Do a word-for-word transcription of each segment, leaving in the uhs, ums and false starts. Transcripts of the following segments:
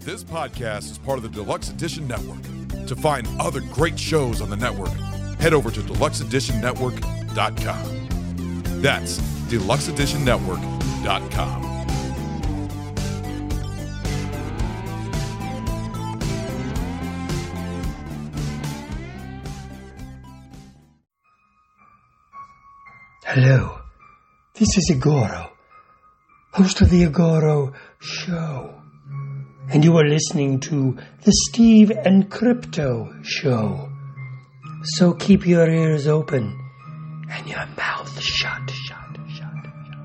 This podcast is part of the Deluxe Edition Network. To find other great shows on the network, head over to deluxe edition network dot com. That's deluxe edition network dot com. Hello, this is Agoro, host of the Agoro Show. And you are listening to the Steve and Crypto Show. So keep your ears open and your mouth shut, shut, shut, shut.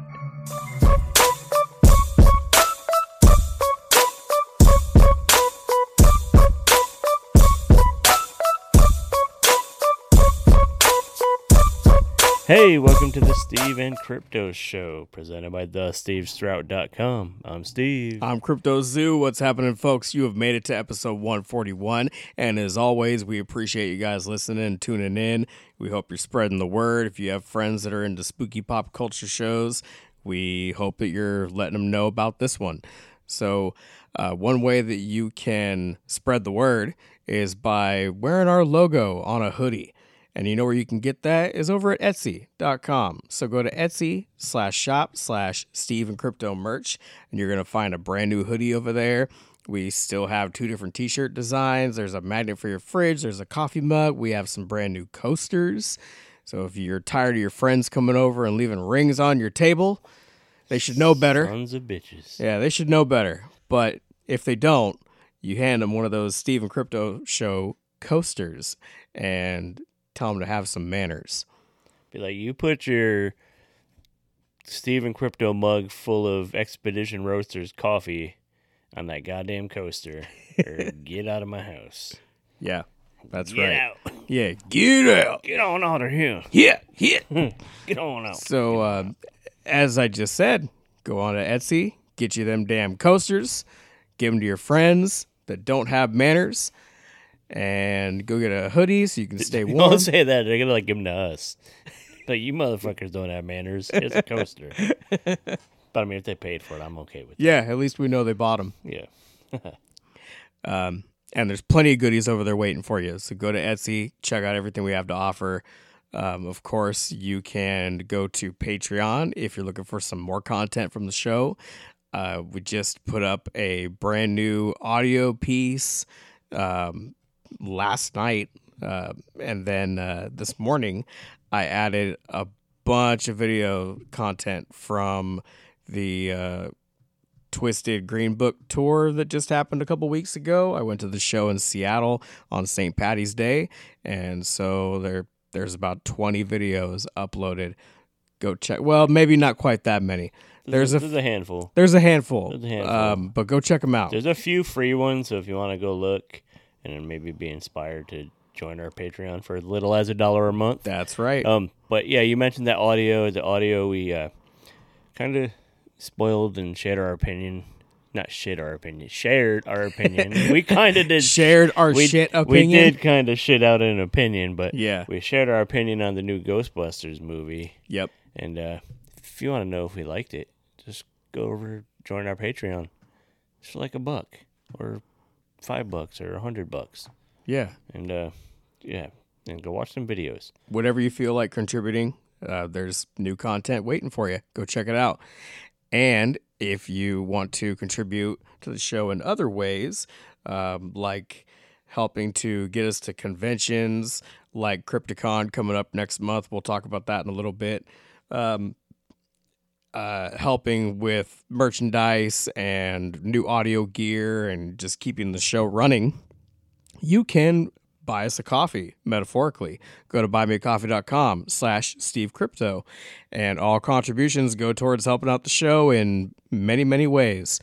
Hey, welcome to the Steve and Crypto Show, presented by the steve strout dot com. I'm Steve. I'm Crypto Zoo. What's happening, folks? You have made it to episode one forty-one, and as always, we appreciate you guys listening and tuning in. We hope you're spreading the word. If you have friends that are into spooky pop culture shows, we hope that you're letting them know about this one. So, uh, one way that you can spread the word is by wearing our logo on a hoodie. And you know where you can get that is over at etsy dot com. So go to Etsy slash shop slash Steve and Crypto merch, and you're going to find a brand new hoodie over there. We still have two different t-shirt designs. There's a magnet for your fridge. There's a coffee mug. We have some brand new coasters. So if you're tired of your friends coming over and leaving rings on your table, they should know better. Sons of bitches. Yeah, they should know better. But if they don't, you hand them one of those Steve and Crypto Show coasters and tell them to have some manners. Be like, you put your Steve and Crypto mug full of Expedition Roasters coffee on that goddamn coaster, or get out of my house. Yeah, that's get right. Out. Yeah, get out. Get on out of here. Yeah, yeah. Get on out. So, uh, as I just said, go on to Etsy, get you them damn coasters, give them to your friends that don't have manners, and go get a hoodie so you can stay warm. Don't say that. They're going to like give them to us. Like, you motherfuckers don't have manners. It's a coaster. But, I mean, if they paid for it, I'm okay with it. Yeah, at least we know they bought them. Yeah. um, and there's plenty of goodies over there waiting for you. So go to Etsy, check out everything we have to offer. Um, of course, you can go to Patreon if you're looking for some more content from the show. Uh, we just put up a brand new audio piece um, last night, uh, and then uh, this morning I added a bunch of video content from the uh, Twisted Green Book tour that just happened a couple weeks ago. I went to the show in Seattle on Saint Patty's Day, and so there there's about twenty videos uploaded. Go check. Well, maybe not quite that many. There's, there's a there's a handful. There's a handful. There's a handful. Um, but go check them out. There's a few free ones, so if you want to go look and then maybe be inspired to join our Patreon for as little as a dollar a month. That's right. Um, but yeah, you mentioned that audio. The audio we uh, kind of spoiled and shared our opinion. Not shit our opinion. Shared our opinion. We kind of did. Shared our we, shit opinion? We did kind of shit out an opinion, but yeah. we shared our opinion on the new Ghostbusters movie. Yep. And uh, if you want to know if we liked it, just go over, join our Patreon. It's like a buck or five bucks or a hundred bucks. Yeah. And uh, yeah, and go watch some videos. Whatever you feel like contributing, uh, there's new content waiting for you. Go check it out. And if you want to contribute to the show in other ways, um, like helping to get us to conventions like Crypticon coming up next month, we'll talk about that in a little bit. Um, uh, helping with merchandise and new audio gear and just keeping the show running, you can buy us a coffee, metaphorically. Go to buymeacoffee.com slash Steve Crypto, and all contributions go towards helping out the show in many, many ways.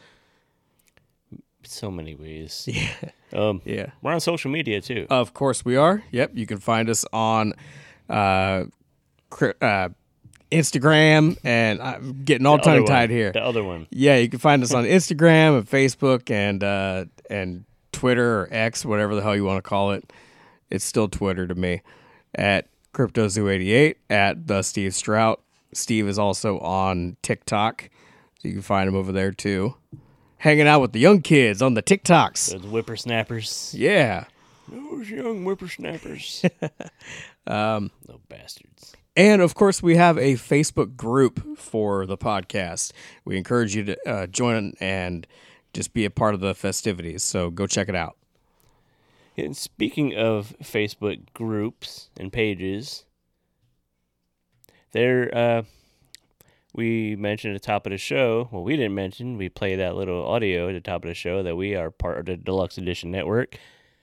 So many ways. Yeah. Um, yeah. We're on social media, too. Of course we are. Yep. You can find us on uh, uh, Instagram, and I'm getting all tongue-tied here. The other one. Yeah, you can find us on Instagram and Facebook and uh, and Twitter or X, whatever the hell you want to call it. It's still Twitter to me, at CryptoZoo eighty-eight, at the Steve Strout. Steve is also on TikTok, so you can find him over there too. hanging out with the young kids on the TikToks. Those whippersnappers. Yeah. Those young whippersnappers. um, Little bastards. And, of course, we have a Facebook group for the podcast. We encourage you to uh, join and just be a part of the festivities. So go check it out. And speaking of Facebook groups and pages, there, uh, we mentioned at the top of the show, well, we didn't mention, we play that little audio at the top of the show that we are part of the Deluxe Edition Network,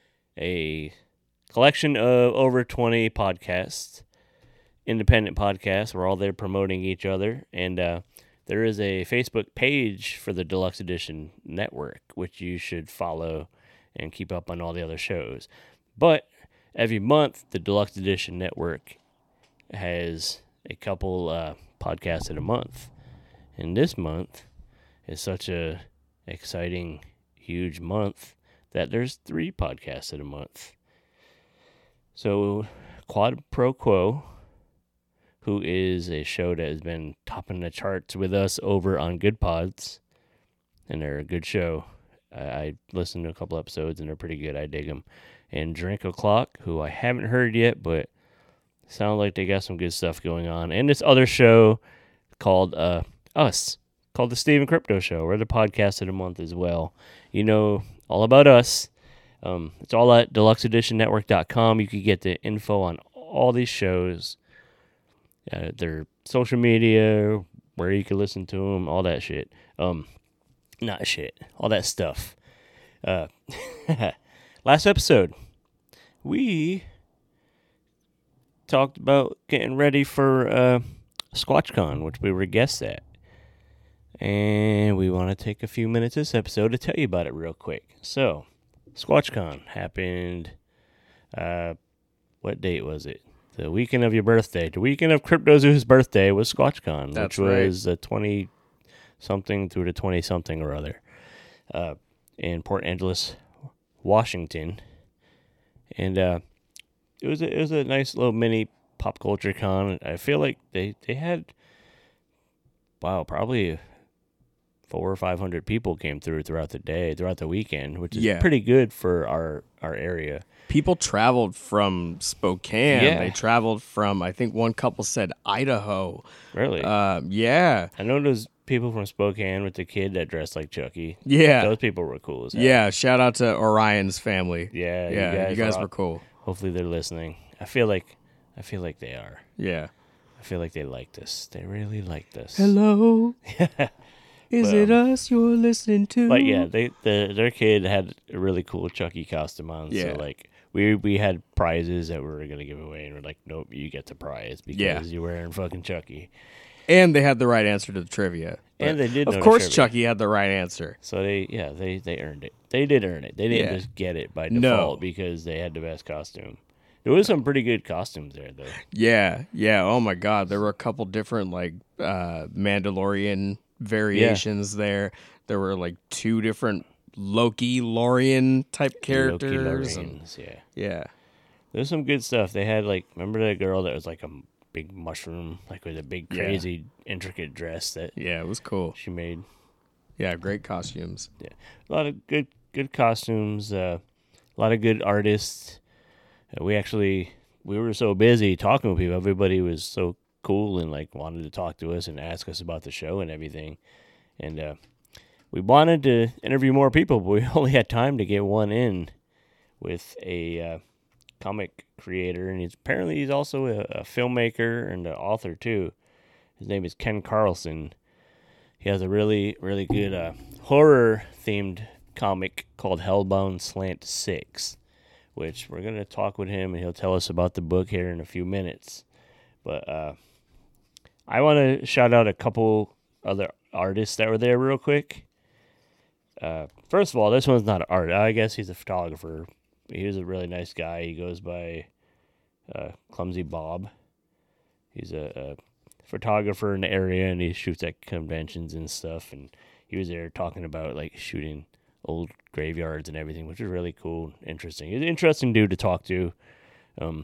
a collection of over twenty podcasts, independent podcasts. We're all there promoting each other, and uh, there is a Facebook page for the Deluxe Edition Network, which you should follow and keep up on all the other shows. But every month, the Deluxe Edition Network has a couple uh, podcasts in a month. And this month is such a exciting, huge month that there's three podcasts in a month. So Quad Pro Quo, who is a show that has been topping the charts with us over on Good Pods, and they're a good show. I listened to a couple episodes, and they're pretty good. I dig them. And Drink O'Clock, who I haven't heard yet, but sound like they got some good stuff going on. And this other show called uh, Us, called The Steve and Crypto Show. We're the podcast of the month as well. You know all about us. Um, it's all at deluxe edition network dot com. You can get the info on all these shows, uh, their social media, where you can listen to them, all that shit. Um, not shit, all that stuff. Uh, last episode, we talked about getting ready for uh, SquatchCon, which we were guests at. And we want to take a few minutes this episode to tell you about it real quick. So, SquatchCon happened, uh, what date was it? The weekend of your birthday. The weekend of CryptoZoo's birthday was SquatchCon, That's which right. was the twenty-something through the twenty-something or other uh, in Port Angeles, Washington. And uh, it was a, it was a nice little mini pop culture con. I feel like they, they had, wow, probably four or five hundred people came through throughout the day, throughout the weekend, which is Yeah. pretty good for our, our area. People traveled from Spokane. Yeah. They traveled from, I think one couple said Idaho. Really? Uh, yeah. I know those people from Spokane with the kid that dressed like Chucky. Yeah. Those people were cool as hell. Yeah. Shout out to Orion's family. Yeah, you Yeah. guys You guys are- were cool. Hopefully they're listening. I feel like I feel like they are. Yeah. I feel like they liked us. They really liked us. Hello. Is it us you're listening to? But yeah, they the their kid had a really cool Chucky costume on. Yeah. So like we we had prizes that we were gonna give away, and we're like, nope, you get the prize because Yeah. you're wearing fucking Chucky. And they had the right answer to the trivia. And But they did know Of the course, trivia. Chucky had the right answer. So they yeah they they earned it. They did earn it. They didn't Yeah. just get it by No. default because they had the best costume. There was some pretty good costumes there though. Yeah. Yeah. Oh my God. There were a couple different like uh, Mandalorian variations there. There were like two different Loki Lorian type characters. Loki and- Lorians, yeah. yeah. There's some good stuff. They had like remember that girl that was like a big mushroom, like with a big Yeah. crazy intricate dress that Yeah. It was cool. she made. Yeah. Great costumes. Yeah, a lot of good good costumes. Uh, a lot of good artists. Uh, we actually we were so busy talking with people. Everybody was so cool and like wanted to talk to us and ask us about the show and everything. And uh, we wanted to interview more people, but we only had time to get one in with a uh, comic creator, and he's apparently he's also a, a filmmaker and an author too. His name is Ken Carlson. He has a really, really good uh, horror-themed comic called Hellbound Slant six, which we're going to talk with him, and he'll tell us about the book here in a few minutes. But uh, I want to shout out a couple other artists that were there real quick. Uh, first of all, this one's not an artist. I guess he's a photographer. He was a really nice guy. He goes by uh, Clumsy Bob. He's a, a photographer in the area, and he shoots at conventions and stuff. And he was there talking about like shooting old graveyards and everything, which is really cool, interesting. He's an interesting dude to talk to. Um,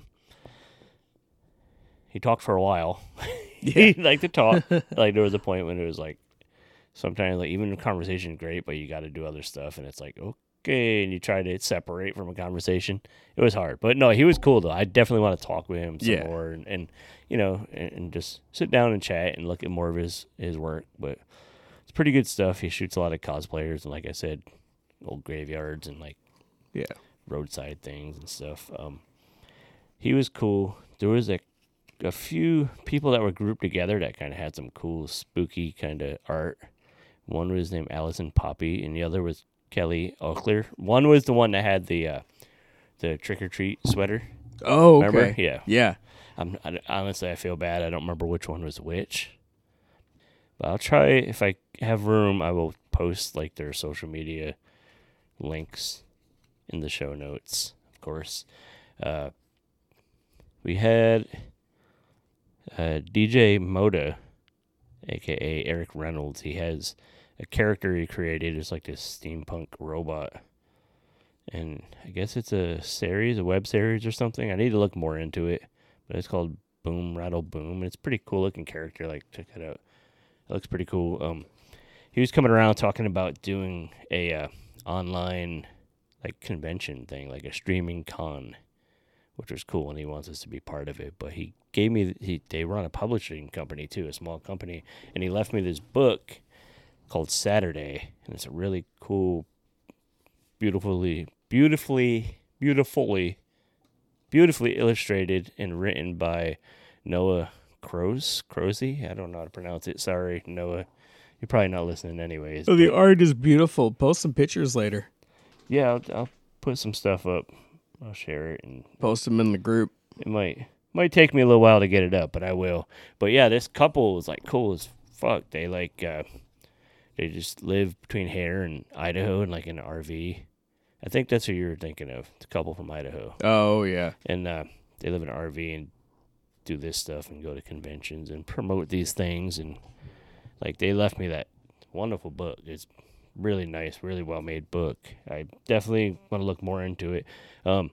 he talked for a while. He liked to talk. Like there was a point when it was like sometimes like even the conversation is great, but you got to do other stuff, and it's like okay, and you try to separate from a conversation. It was hard, but no, he was cool though. I definitely want to talk with him some Yeah. more, and, and you know, and, and just sit down and chat and look at more of his his work. But it's pretty good stuff. He shoots a lot of cosplayers, and like I said, old graveyards and like Yeah. roadside things and stuff. Um, he was cool. There was a a few people that were grouped together that kind of had some cool, spooky kind of art. One was named Allison Poppy, and the other was Kelly Ockler. One was the one that had the uh, the trick or treat sweater. Oh, okay. Remember? Yeah. Yeah. I'm I, honestly, I feel bad. I don't remember which one was which. But I'll try, if I have room, I will post like their social media links in the show notes, of course. Uh, we had uh, D J Moda, aka Eric Reynolds. He has a character he created. It's like this steampunk robot. And I guess it's a series, a web series or something. I need to look more into it. But it's called Boom Rattle Boom. And it's a pretty cool looking character. Like, check it out. It looks pretty cool. Um, he was coming around talking about doing a uh, online like convention thing, like a streaming con, which was cool, and he wants us to be part of it. But he gave me, he they run a publishing company too, a small company, and he left me this book called Saturday, and it's a really cool, beautifully, beautifully, beautifully, beautifully illustrated and written by Noah Croze, Crozy. I don't know how to pronounce it. Sorry, Noah. You're probably not listening anyways. Oh, the art is beautiful. Post some pictures later. Yeah, I'll, I'll put some stuff up. I'll share it, and Post them in the group. it might might take me a little while to get it up, but I will. But yeah, this couple was like cool as fuck. They like uh, they just live between here and Idaho and like in an R V. I think that's who you were thinking of. The couple from Idaho, Oh, yeah. and uh, they live in an R V and do this stuff and go to conventions and promote these things, and like they left me that wonderful book. It's really nice, really well made book. I definitely want to look more into it. Um,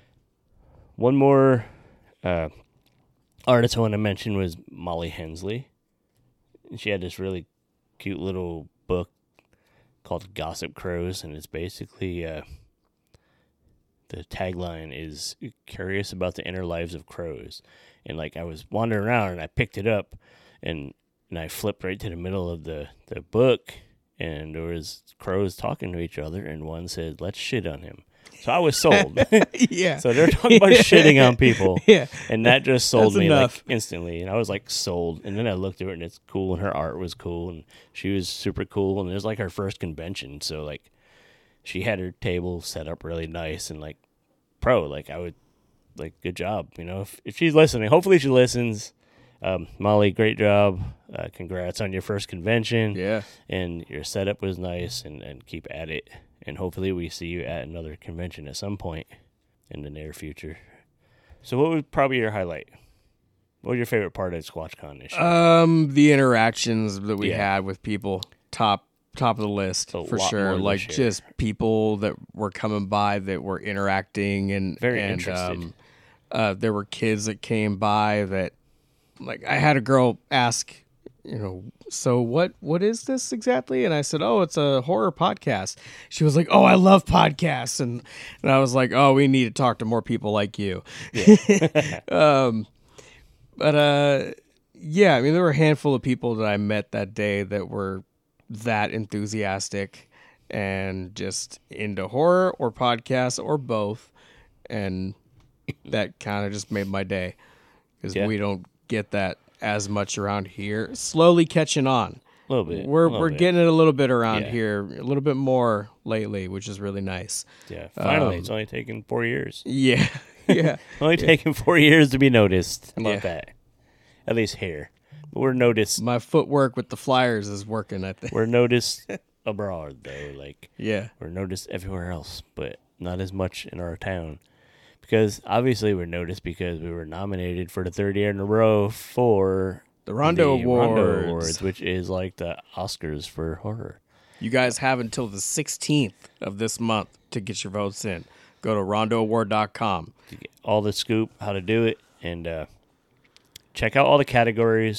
one more uh, artist I want to mention was Molly Hensley. She had this really cute little book called Gossip Crows, and it's basically uh, the tagline is "Curious about the inner lives of crows." And like I was wandering around and I picked it up, and and I flipped right to the middle of the, the book, and there was crows talking to each other, and one said, "Let's shit on him." So I was sold. Yeah. So they're talking about shitting on people. Yeah. And that just sold That's me enough. like instantly. And I was like sold. And then I looked at her, and it's cool, and her art was cool, and she was super cool, and it was like her first convention. So like she had her table set up really nice and like pro. Like I would like good job, you know. If if she's listening, hopefully she listens. Um, Molly, great job. Uh, congrats on your first convention. Yeah. And your setup was nice, and, and keep at it. And hopefully we see you at another convention at some point in the near future. So what was probably your highlight? What was your favorite part of SquatchCon this year? Um, the interactions that we Yeah. had with people, top top of the list A for lot sure. more Like this year. just people that were coming by that were interacting and Very and, interested. Um, uh, there were kids that came by that, like, I had a girl ask, you know, so what what is this exactly? And I said, oh, it's a horror podcast. She was like, oh, I love podcasts, and and I was like, oh, we need to talk to more people like you. um, but uh, yeah, I mean, there were a handful of people that I met that day that were that enthusiastic and just into horror or podcasts or both, and that kind of just made my day because Yeah. we don't get that as much around here. Slowly catching on. A little bit. We're a little we're bit. getting it a little bit around Yeah. here, a little bit more lately, which is really nice. Yeah, finally. um, It's only taken four years. Yeah, yeah. Only taken four years to be noticed. How about Yeah. that? At least here. But we're noticed. My footwork with the flyers is working, I think. We're noticed abroad, though. Like, Yeah. we're noticed everywhere else, but not as much in our town. Because obviously we're noticed because we were nominated for the third year in a row for The Rondo the Awards. Rondo Awards, which is like the Oscars for horror. You guys have until the sixteenth of this month to get your votes in. Go to rondo award dot com. To get all the scoop, how to do it, and uh, check out all the categories.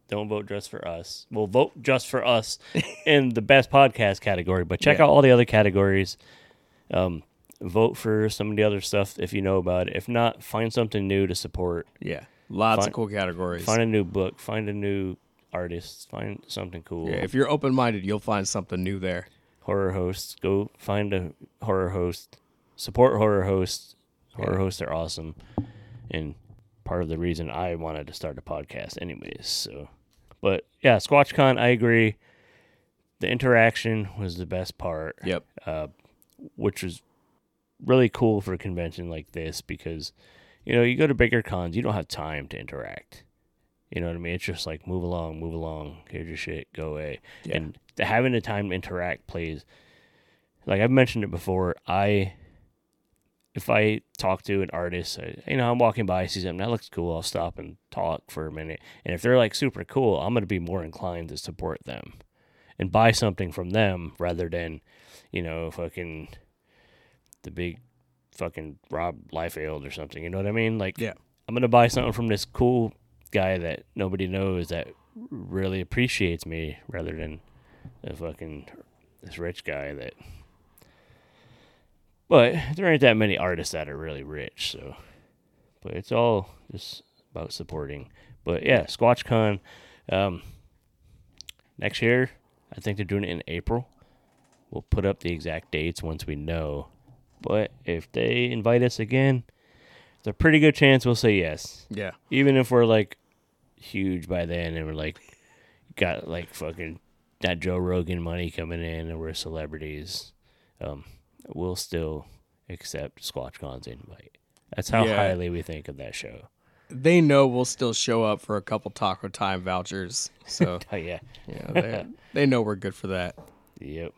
Don't vote just for us. Well, vote just for us in the best podcast category, but check Yeah. out all the other categories. Um, vote for some of the other stuff if you know about it. If not, find something new to support. Yeah. Lots Find- of cool categories. Find a new book. Find a new artist. Find something cool. Yeah, if you're open-minded, you'll find something new there. Horror hosts. Go find a horror host. Support horror hosts. Horror Yeah. hosts are awesome. And part of the reason I wanted to start a podcast anyways. So, but yeah, SquatchCon, I agree. The interaction was the best part. Yep. Uh, which was really cool for a convention like this because, you know, you go to bigger cons, you don't have time to interact. You know what I mean? It's just like move along, move along. Here's your shit, go away. Yeah. And the, having the time to interact plays. Like I've mentioned it before, I if I talk to an artist, I, you know, I'm walking by, I see something that looks cool, I'll stop and talk for a minute. And if they're like super cool, I'm going to be more inclined to support them and buy something from them rather than, you know, fucking the big fucking Rob Liefeld or something. You know what I mean? Like, Yeah. I'm going to buy something from this cool guy that nobody knows that really appreciates me rather than a fucking this rich guy that. But there ain't that many artists that are really rich, so. But it's all just about supporting. But yeah, SquatchCon. Um, next year, I think they're doing it in April. We'll put up the exact dates once we know. But if they invite us again, there's a pretty good chance we'll say yes. Yeah. Even if we're like huge by then and we're like got like fucking that Joe Rogan money coming in and we're celebrities, um, we'll still accept SquatchCon's invite. That's how Yeah. highly we think of that show. They know we'll still show up for a couple Taco Time vouchers. So, Oh yeah, yeah, they, they know we're good for that. yep.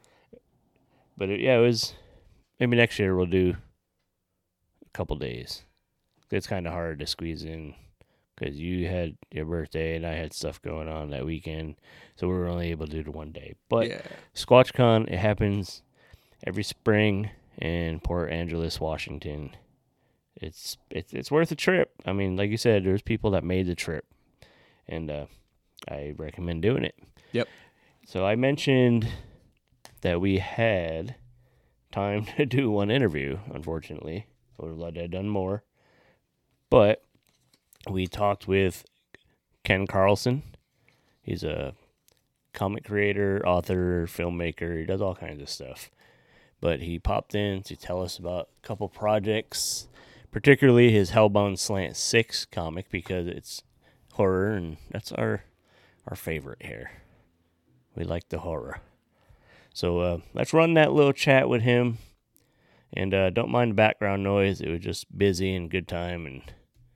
But it, yeah, it was. Maybe next year we'll do a couple days. It's kind of hard to squeeze in because you had your birthday and I had stuff going on that weekend, so we were only able to do the one day. But Yeah. SquatchCon, it happens every spring in Port Angeles, Washington. It's it's it's worth a trip. I mean, like you said, there's people that made the trip, and uh, I recommend doing it. Yep. So I mentioned that we had time to do one interview, unfortunately. I would have loved to have done more. But we talked with Ken Carlson. He's a comic creator, author, filmmaker. He does all kinds of stuff. But he popped in to tell us about a couple projects, particularly his Hellbound Slant six comic, because it's horror, and that's our our favorite here. We like the horror. So uh, let's run that little chat with him. And uh, don't mind the background noise. It was just busy and good time. And,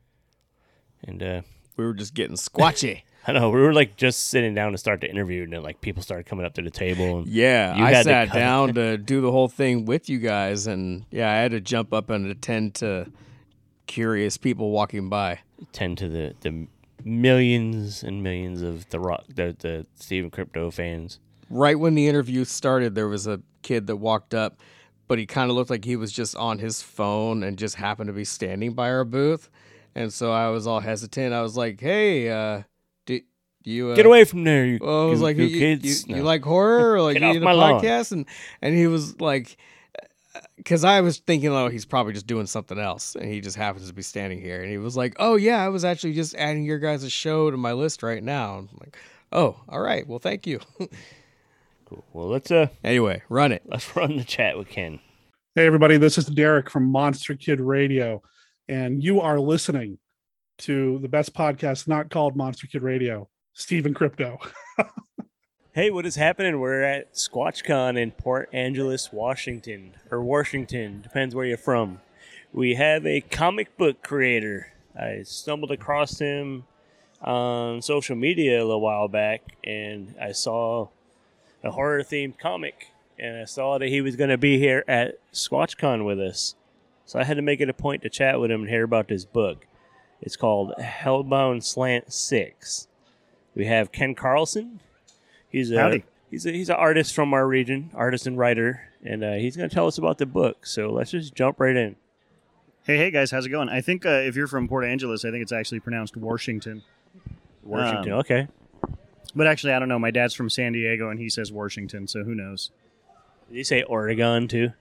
and uh, We were just getting squatchy. I know, we were like just sitting down to start the interview, and then like people started coming up to the table. And Yeah, you I had to sat cut- down to do the whole thing with you guys, and yeah, I had to jump up and attend to curious people walking by. tend to the, the millions and millions of the rock, the, the Steven Crypto fans. Right when the interview started, there was a kid that walked up, but he kind of looked like he was just on his phone and just happened to be standing by our booth. And so I was all hesitant. I was like, "Hey, uh, do you uh, Get away from there, you, Well, I was you- like, you you, kids. you, No. you like horror or like Get you off in a my lawn. podcast?" And and he was like, because I was thinking, oh, he's probably just doing something else, and he just happens to be standing here. And he was like, "Oh yeah, I was actually just adding your guys' show to my list right now." I'm like, "Oh, all right, well, thank you." Cool. Well, let's uh Anyway, run it. let's run the chat with Ken. Hey, everybody, this is Derek from Monster Kid Radio, and you are listening to the best podcast not called Monster Kid Radio, Steven Crypto. Hey, what is happening? We're at SquatchCon in Port Angeles, Washington, or Washington, depends where you're from. We have a comic book creator. I stumbled across him on social media a little while back, and I saw a horror-themed comic, and I saw that he was going to be here at SquatchCon with us. So I had to make it a point to chat with him and hear about this book. It's called Hellbound Slant six. We have Ken Carlson. He's a Howdy. he's a, he's an artist from our region, artist and writer, and uh, he's going to tell us about the book. So let's just jump right in. Hey, hey guys, how's it going? I think uh, if you're from Port Angeles, I think it's actually pronounced Washington. Washington. Um, Okay. But actually, I don't know. My dad's from San Diego, and he says Washington, so who knows? Did you say Oregon too?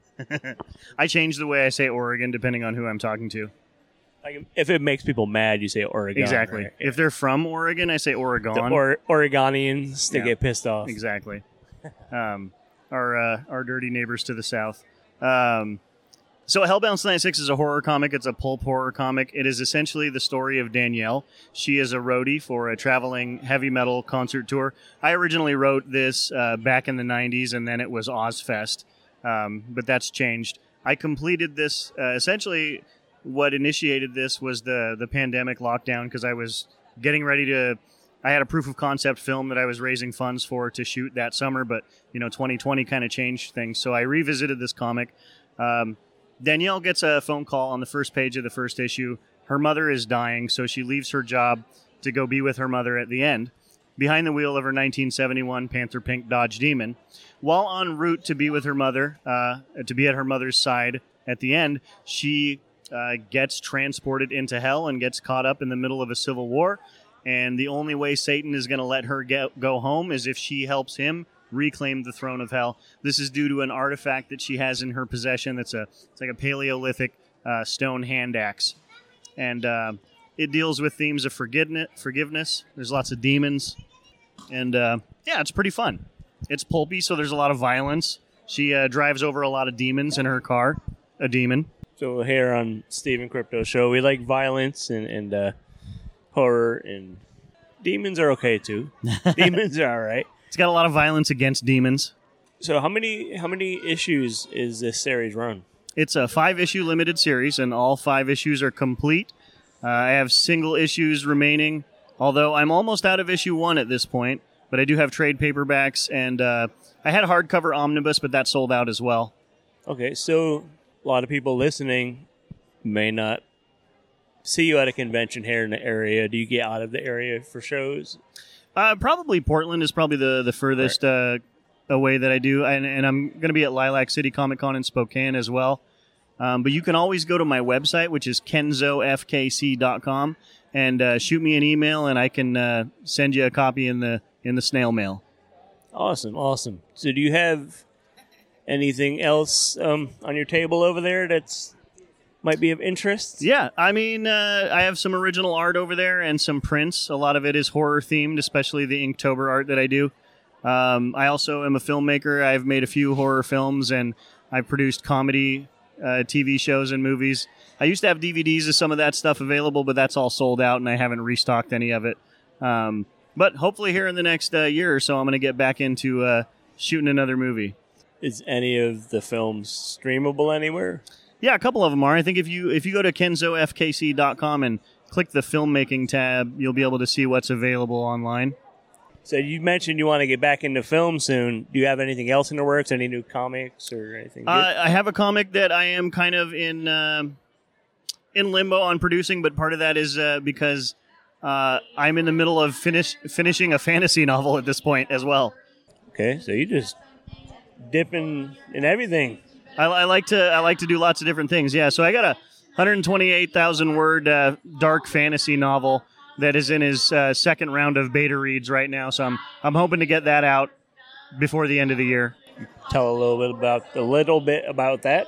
I change the way I say Oregon depending on who I'm talking to. Like if it makes people mad, you say Oregon. Exactly. Right? If they're from Oregon, I say Oregon. The or- Oregonians, they Yeah. get pissed off. Exactly. Um, our uh, our dirty neighbors to the south. Um, so Hellbound Slant Six is a horror comic. It's a pulp horror comic. It is essentially the story of Danielle. She is a roadie for a traveling heavy metal concert tour. I originally wrote this uh, back in the nineties, and then it was Ozfest, um, but that's changed. I completed this uh, essentially. What initiated this was the the pandemic lockdown because I was getting ready to. I had a proof of concept film that I was raising funds for to shoot that summer, but you know, twenty twenty kind of changed things. So I revisited this comic. Um, Danielle gets a phone call on the first page of the first issue. Her mother is dying, so she leaves her job to go be with her mother at the end, behind the wheel of her nineteen seventy-one Panther Pink Dodge Demon. While en route to be with her mother, uh, to be at her mother's side at the end, she uh, gets transported into hell and gets caught up in the middle of a civil war. And the only way Satan is going to let her get, go home is if she helps him reclaim the throne of hell. This is due to an artifact that she has in her possession that's a it's like a Paleolithic uh, stone hand axe. And uh, it deals with themes of forgiveness. forgiveness. There's lots of demons. And uh, yeah, it's pretty fun. It's pulpy, so there's a lot of violence. She uh, drives over a lot of demons in her car. A demon. So here on Steven Crypto Show, we like violence and, and uh, horror, and demons are okay too. Demons are all right. It's got a lot of violence against demons. So how many how many issues is this series run? It's a five-issue limited series, and all five issues are complete. Uh, I have single issues remaining, although I'm almost out of issue one at this point, but I do have trade paperbacks, and uh, I had a hardcover omnibus, but that sold out as well. Okay, so a lot of people listening may not see you at a convention here in the area. Do you get out of the area for shows? Uh, probably Portland is probably the, the furthest uh, away that I do, and, and I'm going to be at Lilac City Comic Con in Spokane as well. Um, but you can always go to my website, which is kenzo f k c dot com, and uh, shoot me an email, and I can uh, send you a copy in the in the snail mail. Awesome, awesome. So do you have anything else um, on your table over there that's might be of interest? Yeah, I mean, uh, I have some original art over there and some prints. A lot of it is horror themed, especially the Inktober art that I do. Um, I also am a filmmaker. I've made a few horror films, and I've produced comedy uh, T V shows and movies. I used to have D V Ds of some of that stuff available, but that's all sold out, and I haven't restocked any of it. Um, but hopefully here in the next uh, year or so, I'm going to get back into uh, shooting another movie. Is any of the films streamable anywhere? Yeah, a couple of them are. I think if you if you go to kenzo f k c dot com and click the filmmaking tab, you'll be able to see what's available online. So you mentioned you want to get back into film soon. Do you have anything else in the works? Any new comics or anything? Uh, I have a comic that I am kind of in uh, in limbo on producing, but part of that is uh, because uh, I'm in the middle of finish finishing a fantasy novel at this point as well. Okay, so you just dipping in everything. I, I like to I like to do lots of different things. Yeah, so I got a one hundred twenty-eight thousand word uh, dark fantasy novel that is in his uh, second round of beta reads right now. So I'm I'm hoping to get that out before the end of the year. Tell a little bit about a little bit about that.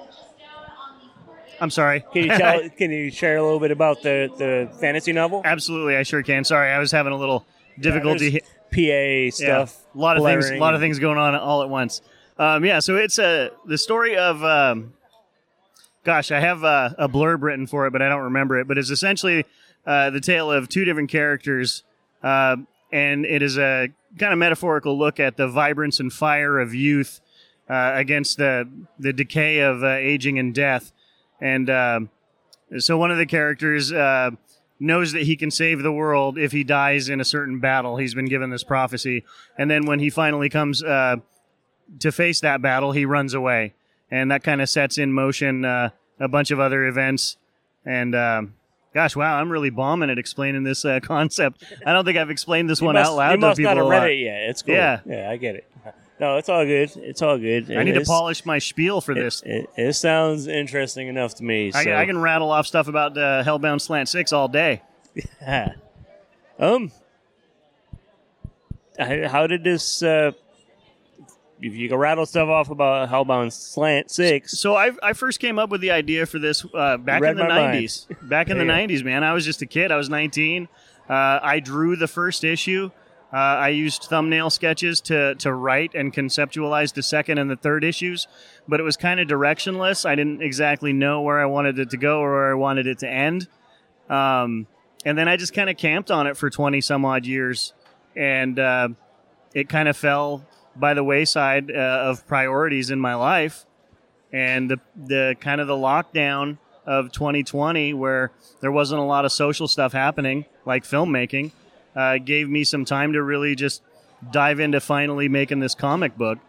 I'm sorry. Can you tell? Can you share a little bit about the, the fantasy novel? Absolutely, I sure can. Sorry, I was having a little difficulty. Yeah, P A stuff. Yeah, a lot of things. A blaring. lot of things going on all at once. Um, yeah, so it's a the story of. Um, gosh, I have a, a blurb written for it, but I don't remember it. But it's essentially uh, the tale of two different characters, uh, and it is a kind of metaphorical look at the vibrance and fire of youth uh, against the the decay of uh, aging and death. And um, so one of the characters uh, knows that he can save the world if he dies in a certain battle. He's been given this prophecy. And then when he finally comes uh, to face that battle, he runs away. And that kind of sets in motion uh, a bunch of other events. And um, gosh, wow, I'm really bombing at explaining this uh, concept. I don't think I've explained this You one must, out loud you to must people not have a read lot. it yet. It's cool. Yeah. yeah, I get it. No, it's all good. It's all good. I need to It's- polish my spiel for It, this. it, it sounds interesting enough to me. I, so. I can rattle off stuff about uh, Hellbound Slant six all day. Um, I- how did this? Uh, if you can rattle stuff off about Hellbound Slant Six, So I I first came up with the idea for this uh, back Read in the my mind. nineties. Back in the Yeah. nineties, man. I was just a kid. I was nineteen. Uh, I drew the first issue. Uh, I used thumbnail sketches to to write and conceptualize the second and the third issues, but it was kind of directionless. I didn't exactly know where I wanted it to go or where I wanted it to end. Um, and then I just kind of camped on it for twenty some odd years, and uh, it kind of fell by the wayside uh, of priorities in my life. And the the kind of the lockdown of twenty twenty, where there wasn't a lot of social stuff happening, like filmmaking, uh, gave me some time to really just dive into finally making this comic book.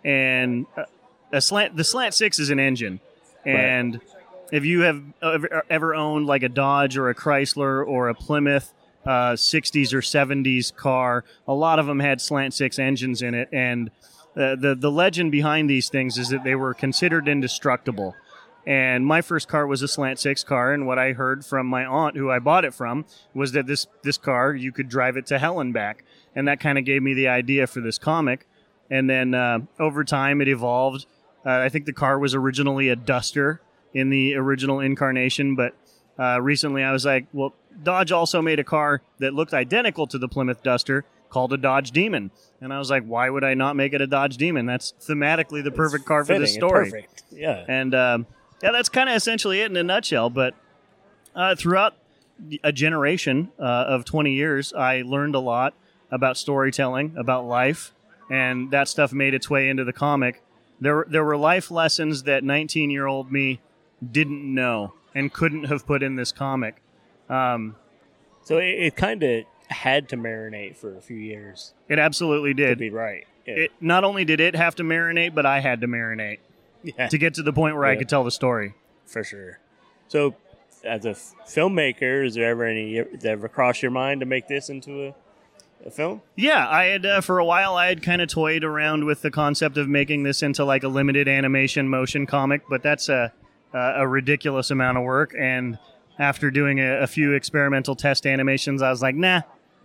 And uh, a slant, the Slant Six is an engine, and if you have ever, ever owned like a Dodge or a Chrysler or a Plymouth uh, sixties or seventies car, a lot of them had Slant Six engines in it, and uh, the the legend behind these things is that they were considered indestructible. And my first car was a Slant Six car, and what I heard from my aunt, who I bought it from, was that this this car, you could drive it to hell and back, and that kind of gave me the idea for this comic. And then uh, over time, it evolved. Uh, I think the car was originally a Duster in the original incarnation, but uh, recently I was like, well, Dodge also made a car that looked identical to the Plymouth Duster called a Dodge Demon. And I was like, why would I not make it a Dodge Demon? That's thematically the perfect car for this Fitting, it's story. Perfect. Yeah. And um, yeah, that's kind of essentially it in a nutshell. But uh, throughout a generation uh, of twenty years, I learned a lot about storytelling, about life, and that stuff made its way into the comic. There, there were life lessons that nineteen-year-old me didn't know and couldn't have put in this comic. Um, So it, it kind of had to marinate for a few years it absolutely to did. be right. Yeah. It, not only did it have to marinate, but I had to marinate yeah. to get to the point where I Yeah. could tell the story. For sure. So, as a f- filmmaker, is there ever any did it ever cross your mind to make this into a, a film? Yeah, I had uh, for a while I had kind of toyed around with the concept of making this into like a limited animation motion comic, but that's a a, a ridiculous amount of work. And after doing a, a few experimental test animations, I was like, nah.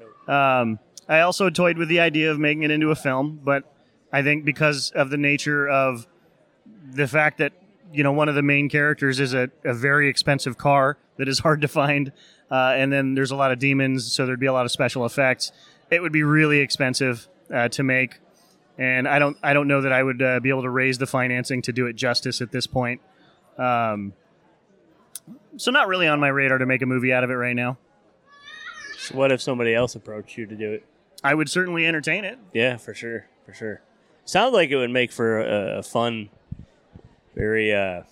Um, I also toyed with the idea of making it into a film, but I think because of the nature of the fact that you know one of the main characters is a, a very expensive car that is hard to find, uh, and then there's a lot of demons, so there'd be a lot of special effects. It would be really expensive uh, to make, and I don't I don't know that I would uh, be able to raise the financing to do it justice at this point. Um, so not really on my radar to make a movie out of it right now. So what if somebody else approached you to do it? I would certainly entertain it. Yeah, for sure, for sure. Sounds like it would make for a, a fun, very. Uh,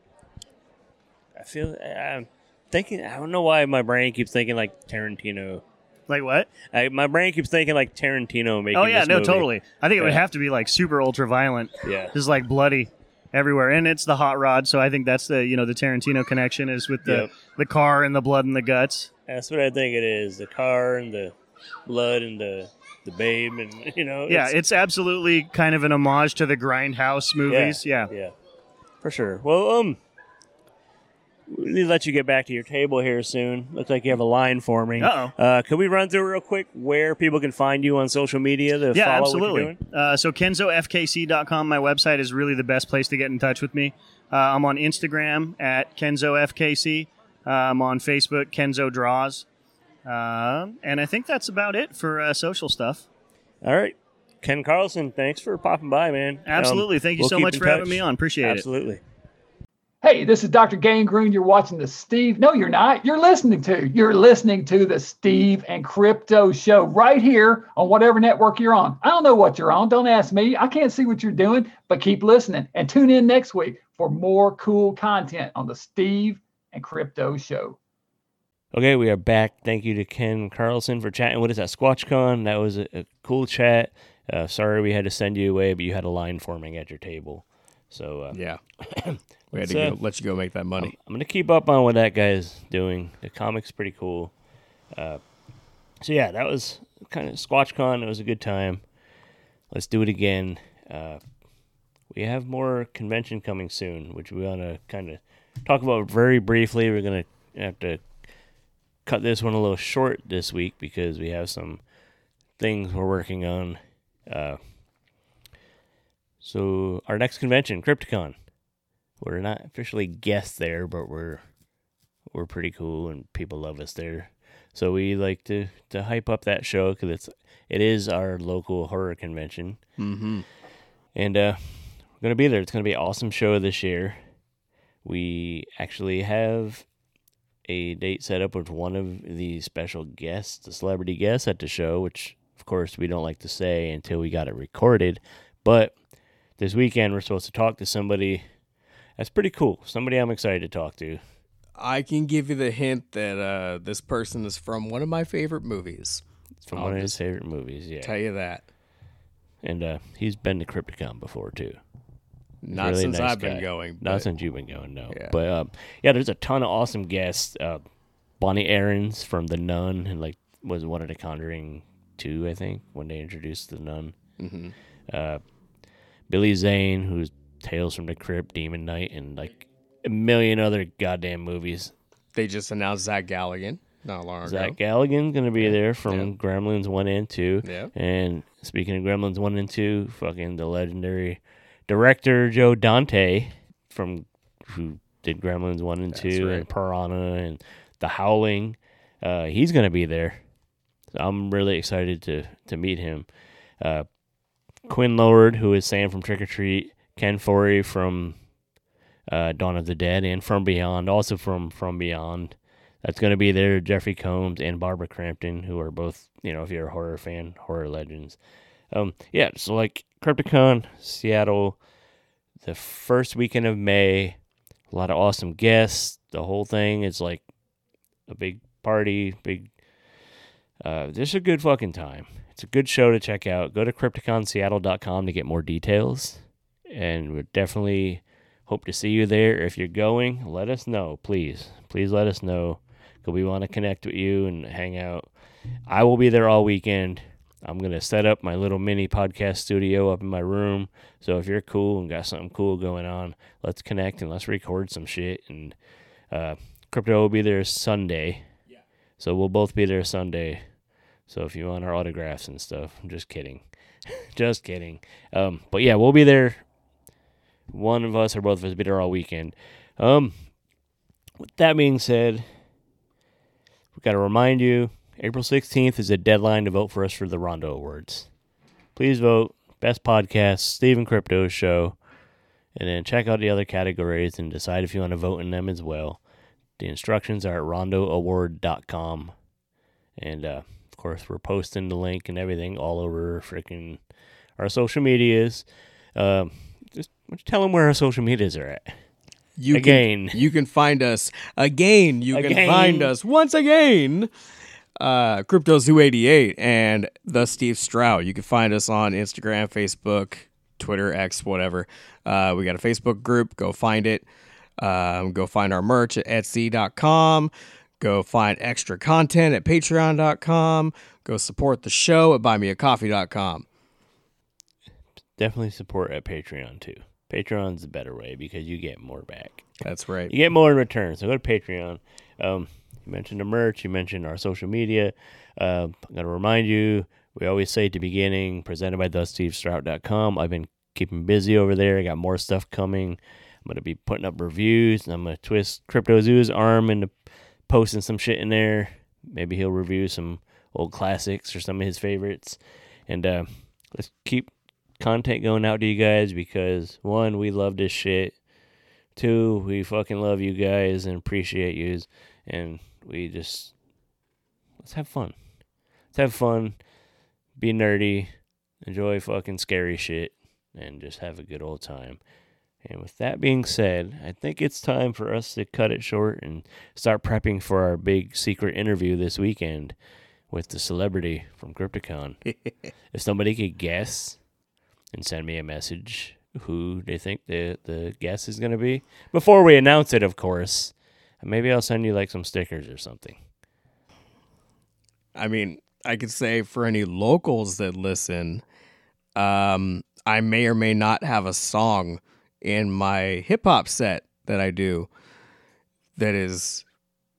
I feel I'm thinking. I don't know why my brain keeps thinking like Tarantino. Like what? I, my brain keeps thinking like Tarantino making. Oh yeah, this no, movie. totally. I think it would Yeah. have to be like super ultra violent. Yeah. Just like bloody everywhere, and it's the hot rod. So I think that's the you know the Tarantino connection is with the Yep. the car and the blood and the guts. That's what I think it is. The car and the blood and the the babe and you know. Yeah, it's absolutely kind of an homage to the Grindhouse movies. Yeah. Yeah, for sure. Well, um, we'll let you get back to your table here soon. Looks like you have a line forming. Uh-oh. Uh, can we run through real quick where people can find you on social media to Yeah, follow absolutely. what you're doing? Uh, so kenzo f k c dot com, my website, is really the best place to get in touch with me. Uh, I'm on Instagram at kenzo f k c. Uh, I'm on Facebook, Kenzo Draws. Uh, and I think that's about it for uh, social stuff. All right. Ken Carlson, thanks for popping by, man. Absolutely. Um, Thank you we'll so keep much in for having touch. me on. Appreciate it. Absolutely. Hey, this is Doctor Gangrene. You're watching the Steve. No, you're not. You're listening to. You're listening to the Steve and Crypto Show right here on whatever network you're on. I don't know what you're on. Don't ask me. I can't see what you're doing, but keep listening and tune in next week for more cool content on the Steve and Crypto Show. Okay, we are back. Thank you to Ken Carlson for chatting with us at SquatchCon. That was a, a cool chat. Uh, sorry we had to send you away, but you had a line forming at your table. So uh, Yeah. We had Let's, to uh, go, let you go make that money. I'm going to keep up on what that guy's doing. The comic's pretty cool. Uh, so, yeah, that was kind of SquatchCon. It was a good time. Let's do it again. Uh, we have more convention coming soon, which we want to kind of talk about very briefly. We're going to have to cut this one a little short this week because we have some things we're working on. Uh, so our next convention, Crypticon. We're not officially guests there, but we're we're pretty cool and people love us there. So we like to, to hype up that show because it's it is our local horror convention. Mm-hmm. And uh, we're gonna be there. It's gonna be an awesome show this year. We actually have a date set up with one of the special guests, the celebrity guests at the show, which of course we don't like to say until we got it recorded. But this weekend we're supposed to talk to somebody that's pretty cool. Somebody I'm excited to talk to. I can give you the hint that uh, this person is from one of my favorite movies. It's from I'll one of his just favorite movies, yeah. Tell you that. And uh, he's been to Crypticon before too. Not Really since nice I've been guy. going. Not but- since you've been going, no. Yeah. But um, yeah, there's a ton of awesome guests. Uh, Bonnie Aarons from The Nun, and like was one of the Conjuring two, I think, when they introduced The Nun. Mhm. Uh, Billy Zane, who's Tales from the Crypt, Demon Knight, and like a million other goddamn movies. They just announced Zach Galligan not long Zach ago. Galligan's going to be there from Yeah. Gremlins one and two. Yeah. And speaking of Gremlins one and two, fucking the legendary director Joe Dante, from who did Gremlins one and That's two, right. and Piranha, and The Howling, uh, he's going to be there. So I'm really excited to, to meet him. Uh, Quinn Lord, who is Sam from Trick or Treat, Ken Forey from uh, Dawn of the Dead, and From Beyond, also from From Beyond. That's going to be there. Jeffrey Combs and Barbara Crampton, who are both, you know, if you're a horror fan, horror legends. Um, yeah, so like Crypticon, Seattle, the first weekend of May, a lot of awesome guests. The whole thing is like a big party, big, uh, just a good fucking time. It's a good show to check out. Go to crypticon seattle dot com to get more details. And we definitely hope to see you there. If you're going, let us know, please. Please let us know, because we want to connect with you and hang out. I will be there all weekend. I'm going to set up my little mini podcast studio up in my room. So if you're cool and got something cool going on, let's connect and let's record some shit. And uh, Crypto will be there Sunday. Yeah. So we'll both be there Sunday. So if you want our autographs and stuff, I'm just kidding. just kidding. Um, but yeah, we'll be there. One of us or both of us will be there all weekend. Um, with that being said, we've got to remind you, April sixteenth is the deadline to vote for us for the Rondo Awards. Please vote. Best podcast, Stephen Crypto Show. And then check out the other categories and decide if you want to vote in them as well. The instructions are at rondo award dot com. And, uh, of course, we're posting the link and everything all over freaking our social medias. Um, just tell them where our social medias are at. You Again. Can, you can find us again. You Again. can find us once again. Uh, CryptoZoo eighty-eight and the Steve Stroud. You can find us on Instagram, Facebook, Twitter, X, whatever. Uh, we got a Facebook group. Go find it. Um, go find our merch at etsy dot com. Go find extra content at patreon dot com. Go support the show at buy me a coffee dot com. Definitely support at Patreon, too. Patreon's the better way because you get more back. That's right. You get more in return, so go to Patreon. Um, you mentioned the merch. You mentioned our social media. Uh, I'm going to remind you, we always say at the beginning, presented by the steve strout dot com. I've been keeping busy over there. I got more stuff coming. I'm going to be putting up reviews. And I'm going to twist CryptoZoo's arm into posting some shit in there. Maybe he'll review some old classics or some of his favorites. And uh, let's keep content going out to you guys because, one, we love this shit. Two, we fucking love you guys and appreciate yous. And we just, let's have fun. Let's have fun. Be nerdy. Enjoy fucking scary shit. And just have a good old time. And with that being said, I think it's time for us to cut it short and start prepping for our big secret interview this weekend with the celebrity from Crypticon. If somebody could guess and send me a message who they think the, the guest is going to be, before we announce it, of course, maybe I'll send you like some stickers or something. I mean, I could say for any locals that listen, um, I may or may not have a song in my hip hop set that I do that is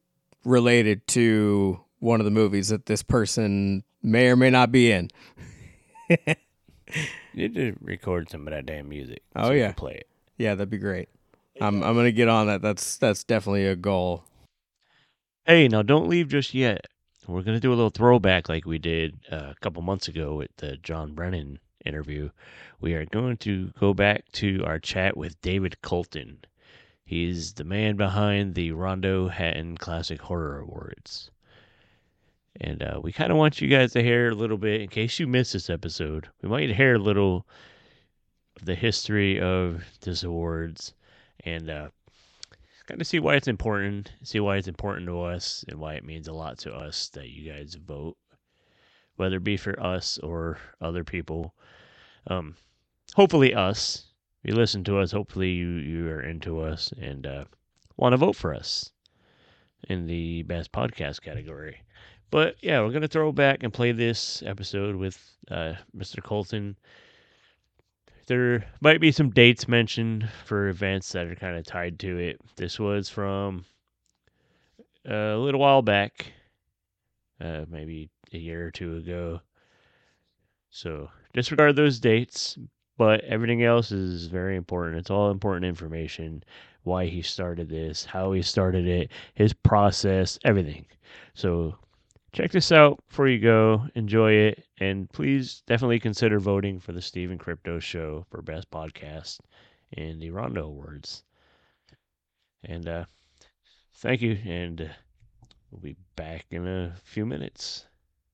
related to one of the movies that this person may or may not be in. You need to record some of that damn music. Oh so we yeah, can play it. Yeah, that'd be great. I'm I'm gonna get on that. That's that's definitely a goal. Hey, now don't leave just yet. We're gonna do a little throwback like we did uh, a couple months ago with the John Brennan interview. We are going to go back to our chat with David Colton. He's the man behind the Rondo Hatton Classic Horror Awards. And uh, we kind of want you guys to hear a little bit, in case you missed this episode, we want you to hear a little of the history of this awards and uh, kind of see why it's important, see why it's important to us, and why it means a lot to us that you guys vote, whether it be for us or other people. Um, hopefully us. If you listen to us, hopefully you, you are into us and uh, want to vote for us in the best podcast category. But yeah, we're going to throw back and play this episode with uh, Mister Colton. There might be some dates mentioned for events that are kind of tied to it. This was from a little while back, uh, maybe a year or two ago. So disregard those dates, but everything else is very important. It's all important information. Why he started this, how he started it, his process, everything. So check this out before you go. Enjoy it. And please definitely consider voting for the Steve Crypto Show for Best Podcast in the Rondo Awards. And uh, thank you. And uh, we'll be back in a few minutes.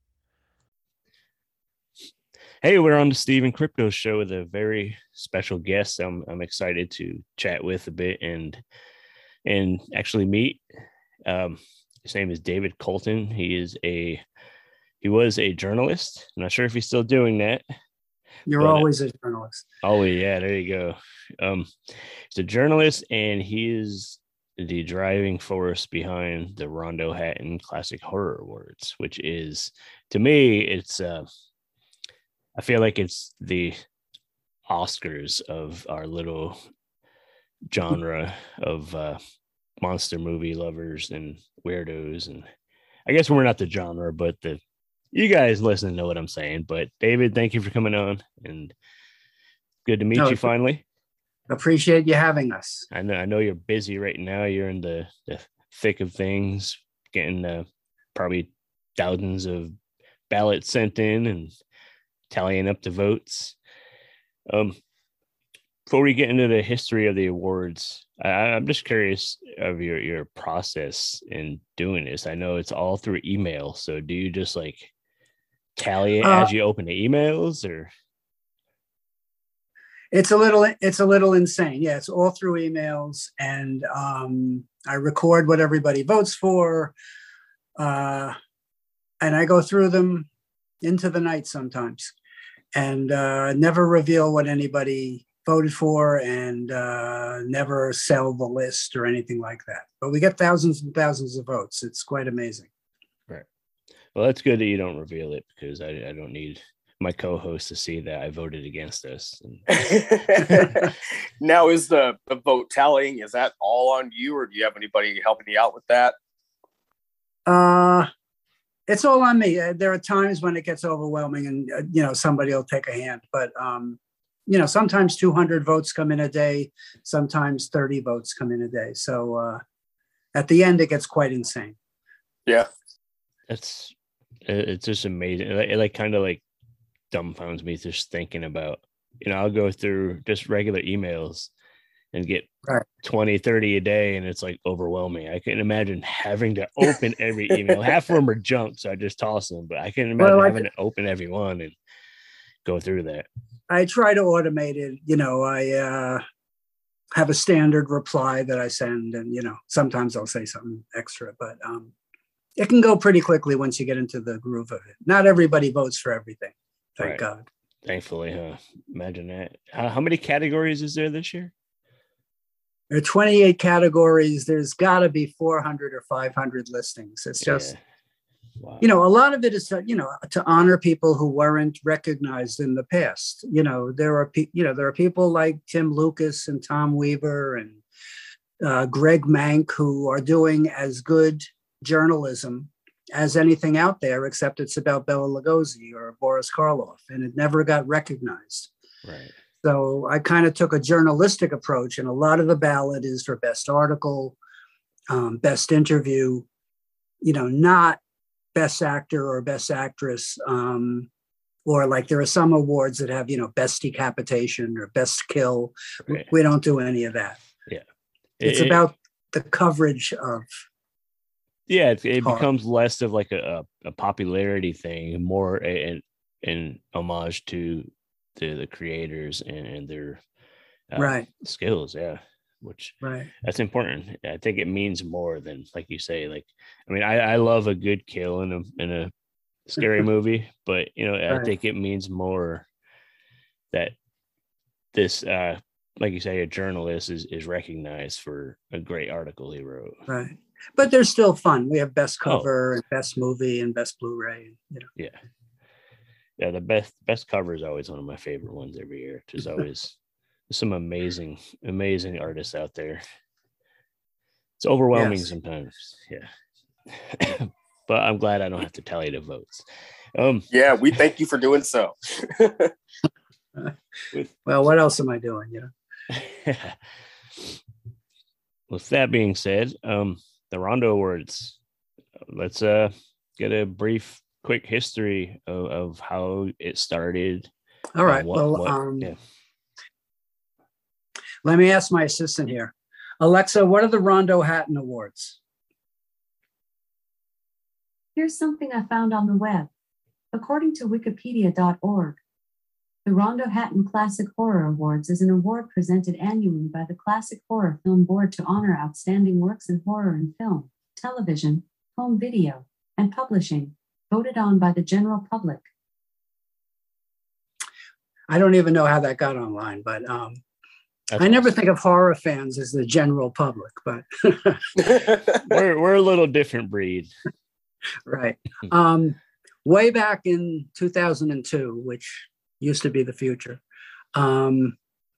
Hey, we're on the Steve Crypto Show with a very special guest. I'm I'm excited to chat with a bit and and actually meet. Um, his name is David Colton. He is a he was a journalist. I'm not sure if he's still doing that. You're but, always a journalist. Oh yeah, there you go. Um, he's a journalist, and he is the driving force behind the Rondo Hatton Classic Horror Awards, which is, to me, it's uh, I feel like it's the Oscars of our little genre of uh, monster movie lovers and weirdos. And I guess we're not the genre, but the you guys listen to know what I'm saying. But David, thank you for coming on, and good to meet No, you finally. Appreciate you having us. I know I know you're busy right now. You're in the, the thick of things, getting uh, probably thousands of ballots sent in and tallying up the votes. Um, before we get into the history of the awards, I, I'm just curious of your, your process in doing this. I know it's all through email. So do you just like tally it uh, as you open the emails, or? It's a little, it's a little insane. Yeah. It's all through emails, and um, I record what everybody votes for. Uh, and I go through them into the night sometimes, and uh, never reveal what anybody voted for, and uh, never sell the list or anything like that. But we get thousands and thousands of votes. It's quite amazing. Right. Well, that's good that you don't reveal it, because I, I don't need my co-host to see that I voted against us. Now, is the, the vote tallying, is that all on you, or do you have anybody helping you out with that? Uh, it's all on me. Uh, there are times when it gets overwhelming, and uh, you know, somebody will take a hand. But um, you know, sometimes two hundred votes come in a day. Sometimes thirty votes come in a day. So uh, at the end, it gets quite insane. Yeah, it's it's just amazing. It, it like kind of like dumbfounds me just thinking about, you know, I'll go through just regular emails and get right. twenty, thirty a day, and it's like overwhelming. I can imagine having to open every email. Half of them are junk, so I just toss them, but I can imagine well, having I, to open every one and go through that. I try to automate it. You know, I uh, have a standard reply that I send, and, you know, sometimes I'll say something extra, but um, it can go pretty quickly once you get into the groove of it. Not everybody votes for everything. Thank right. God. Thankfully, huh? Imagine that. How, how many categories is there this year? There are twenty-eight categories. There's got to be four hundred or five hundred listings. It's just, yeah. Wow. You know, a lot of it is, to, you know, to honor people who weren't recognized in the past. You know, there are, pe- you know, there are people like Tim Lucas and Tom Weaver and uh, Greg Mank who are doing as good journalism as anything out there, except it's about Bela Lugosi or Boris Karloff, and it never got recognized. Right. So I kind of took a journalistic approach, and a lot of the ballot is for best article, um, best interview, you know, not best actor or best actress, um, or like there are some awards that have, you know, best decapitation or best kill. Right. We don't do any of that. Yeah. It's It- about the coverage of. Yeah, it, it Horror. becomes less of like a, a popularity thing, more an an homage to the the creators and, and their uh, Right. skills. Yeah, which Right. that's important. I think it means more than, like you say. Like, I mean, I, I love a good kill in a in a scary movie, but you know, I Right. think it means more that this, uh, like you say, a journalist is is recognized for a great article he wrote. Right. But they're still fun. We have best Oh. cover and best movie and best Blu-ray. You know. Yeah. Yeah, the best best cover is always one of my favorite ones every year. There's always some amazing, amazing artists out there. It's overwhelming Yes. sometimes. Yeah. But I'm glad I don't have to tally the votes. Um Yeah, we thank you for doing so. Well, what else am I doing? You know. with that being said, um the Rondo Awards. Let's uh get a brief quick history of, of how it started. All right. and what- well, what- um, yeah. let me ask my assistant here. Alexa, what are the Rondo Hatton Awards? Here's something I found on the web. According to wikipedia dot org, the Rondo Hatton Classic Horror Awards is an award presented annually by the Classic Horror Film Board to honor outstanding works in horror in film, television, home video, and publishing, voted on by the general public. I don't even know how that got online, but um, That's I never awesome. think of horror fans as the general public, but we're we're a little different breed. right. Um, way back in two thousand two, which used to be the future, um,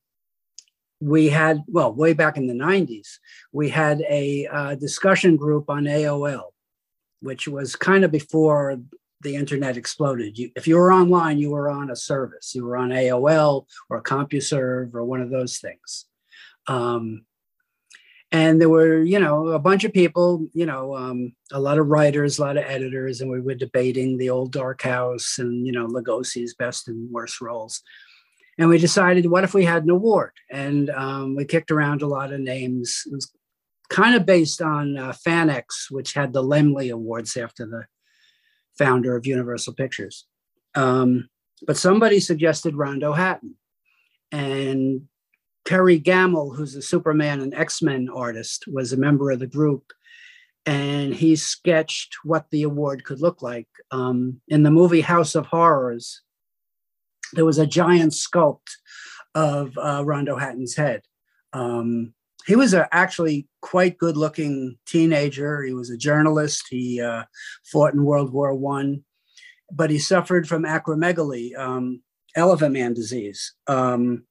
we had, well, way back in the nineties, we had a uh, discussion group on A O L, which was kind of before the internet exploded. You, if you were online, you were on a service. You were on A O L or CompuServe or one of those things. Um, and there were, you know, a bunch of people, you know, um, a lot of writers, a lot of editors, and we were debating The Old Dark House and, you know, Lugosi's best and worst roles. And we decided, what if we had an award? And um, we kicked around a lot of names. It was kind of based on uh, FanX, which had the Laemmle Awards after the founder of Universal Pictures. Um, but somebody suggested Rondo Hatton. And Terry Gamble, who's a Superman and X-Men artist, was a member of the group. And he sketched what the award could look like. Um, in the movie House of Horrors, there was a giant sculpt of uh, Rondo Hatton's head. Um, he was a actually quite good looking teenager. He was a journalist. He uh, fought in World War One, but he suffered from acromegaly, um, elephant man disease. Um,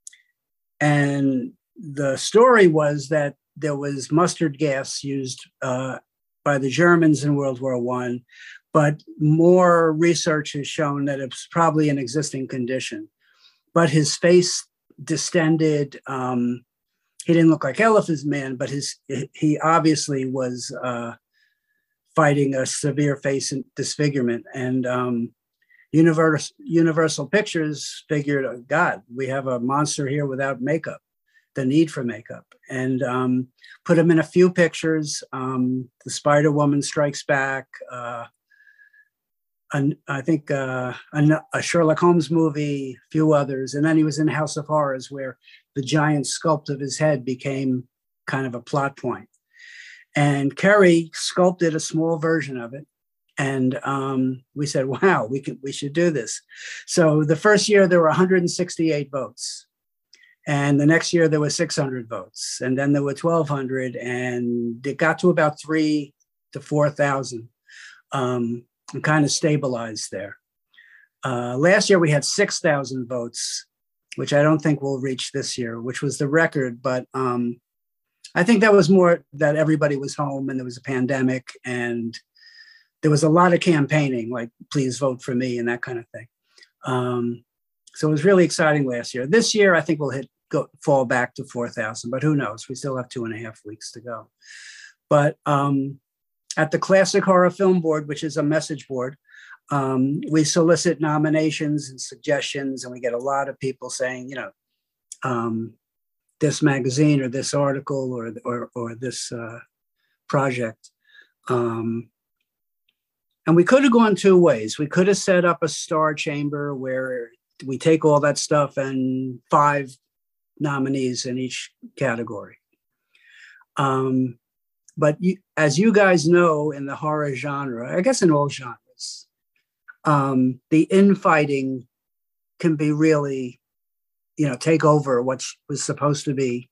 and the story was that there was mustard gas used uh, by the Germans in World War One, but more research has shown that it's probably an existing condition. But his face distended. Um, he didn't look like Elephant Man, but his he obviously was uh, fighting a severe face disfigurement. And um, Universal, Universal Pictures figured, oh, God, we have a monster here without makeup, the need for makeup, and um, put him in a few pictures. Um, the Spider-Woman Strikes Back, uh, an, I think uh, a, a Sherlock Holmes movie, a few others. And then he was in House of Horrors, where the giant sculpt of his head became kind of a plot point. And Kerry sculpted a small version of it. And um, we said, wow, we could, we should do this. So the first year there were one hundred sixty-eight votes. And the next year there were six hundred votes. And then there were twelve hundred, and it got to about three to four thousand, um, and kind of stabilized there. Uh, last year we had six thousand votes, which I don't think we'll reach this year, which was the record. But um, I think that was more that everybody was home and there was a pandemic and there was a lot of campaigning, like please vote for me and that kind of thing. Um, so it was really exciting last year. This year, I think we'll hit go fall back to four thousand, but who knows? We still have two and a half weeks to go. But um, at the Classic Horror Film Board, which is a message board, um, we solicit nominations and suggestions, and we get a lot of people saying, you know, um, this magazine or this article or or, or this uh, project. Um, and we could have gone two ways. We could have set up a star chamber where we take all that stuff and five nominees in each category. Um, but you, as you guys know, in the horror genre, I guess in all genres, um, the infighting can be really, you know, take over what was supposed to be,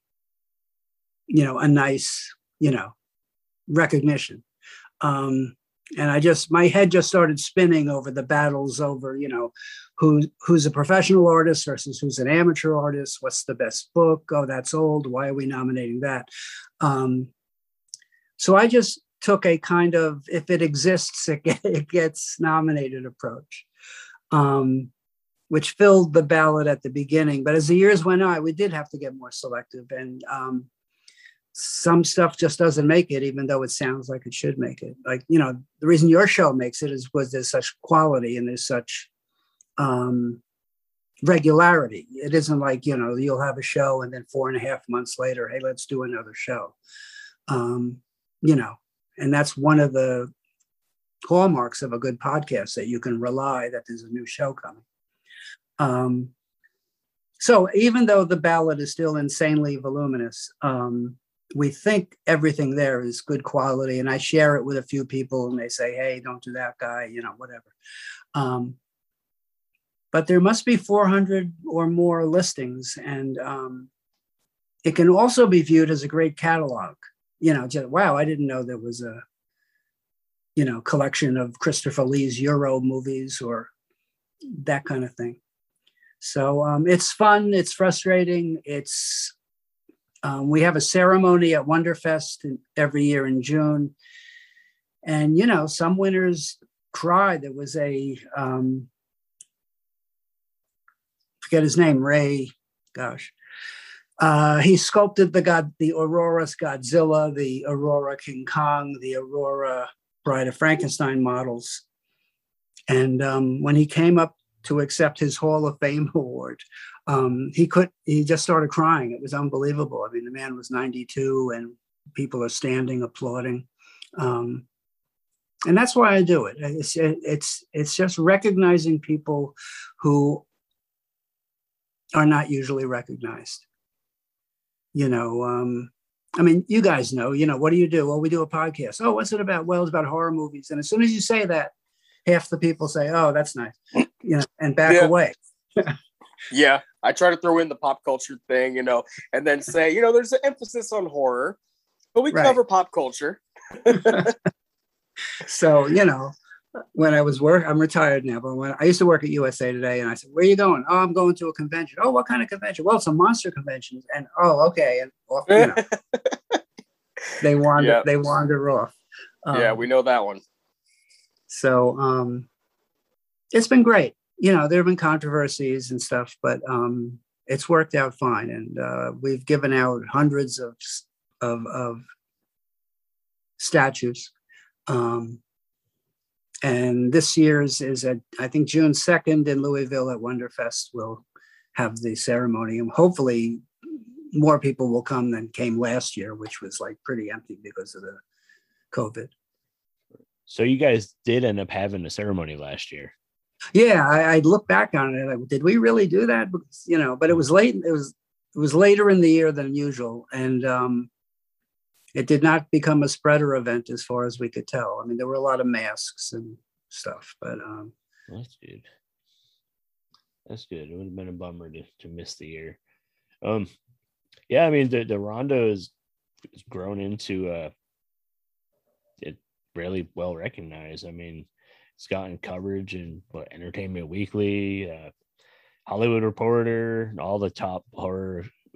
you know, a nice, you know, recognition. Um, and I just, my head just started spinning over the battles over, you know, who who's a professional artist versus who's an amateur artist. What's the best book? Oh, that's old. Why are we nominating that? Um, so I just took a kind of, if it exists, it, get, it gets nominated approach, um, which filled the ballot at the beginning. But as the years went on, we did have to get more selective. And um, some stuff just doesn't make it, even though it sounds like it should make it. Like, you know, the reason your show makes it is because there's such quality and there's such um, regularity. It isn't like, you know, you'll have a show and then four and a half months later, hey, let's do another show. Um, you know, and that's one of the hallmarks of a good podcast, that you can rely that there's a new show coming. Um, so even though the ballot is still insanely voluminous, um, we think everything there is good quality. And I share it with a few people and they say, hey, don't do that guy, you know, whatever. Um, but there must be four hundred or more listings. And um, it can also be viewed as a great catalog. You know, just, wow, I didn't know there was a, you know, collection of Christopher Lee's Euro movies or that kind of thing. So um, it's fun. It's frustrating. It's um, we have a ceremony at Wonderfest in, every year in June, and you know, some winners cry. There was a um, forget his name, Ray. Gosh, uh, he sculpted the god, the Aurora's Godzilla, the Aurora King Kong, the Aurora Bride of Frankenstein models, and um, when he came up to accept his Hall of Fame award, um, he could, he just started crying. It was unbelievable. I mean, the man was ninety-two and people are standing applauding. Um, and that's why I do it. It's, it's, it's just recognizing people who are not usually recognized. You know, um, I mean, you guys know, you know, what do you do? Well, we do a podcast. Oh, what's it about? Well, it's about horror movies. And as soon as you say that, half the people say, oh, that's nice, you know, and back yeah. away. Yeah. I try to throw in the pop culture thing, you know, and then say, you know, there's an emphasis on horror, but we Right. cover pop culture. So, you know, when I was work, I'm retired now, but when I used to work at U S A Today, and I said, where are you going? Oh, I'm going to a convention. Oh, what kind of convention? Well, it's a monster convention. And oh, okay. And off, you know, they wander, Yeah. they wander off. Um, Yeah, we know that one. So um, it's been great. You know, there have been controversies and stuff, but um, it's worked out fine. And uh, we've given out hundreds of of, of statues. Um, and this year's is at, I think, June second in Louisville at Wonderfest. We'll have the ceremony. And hopefully more people will come than came last year, which was like pretty empty because of the COVID. So you guys did end up having a ceremony last year. Yeah, I, I look back on it. Like, did we really do that? Because, you know, but it was late. It was it was later in the year than usual, and um, it did not become a spreader event as far as we could tell. I mean, there were a lot of masks and stuff, but um, That's good. That's good. It would have been a bummer to, to miss the year. Um, yeah, I mean the the Rondo is is grown into uh, it really well recognized. I mean, it's gotten coverage in what, Entertainment Weekly, uh, Hollywood Reporter, all the top horror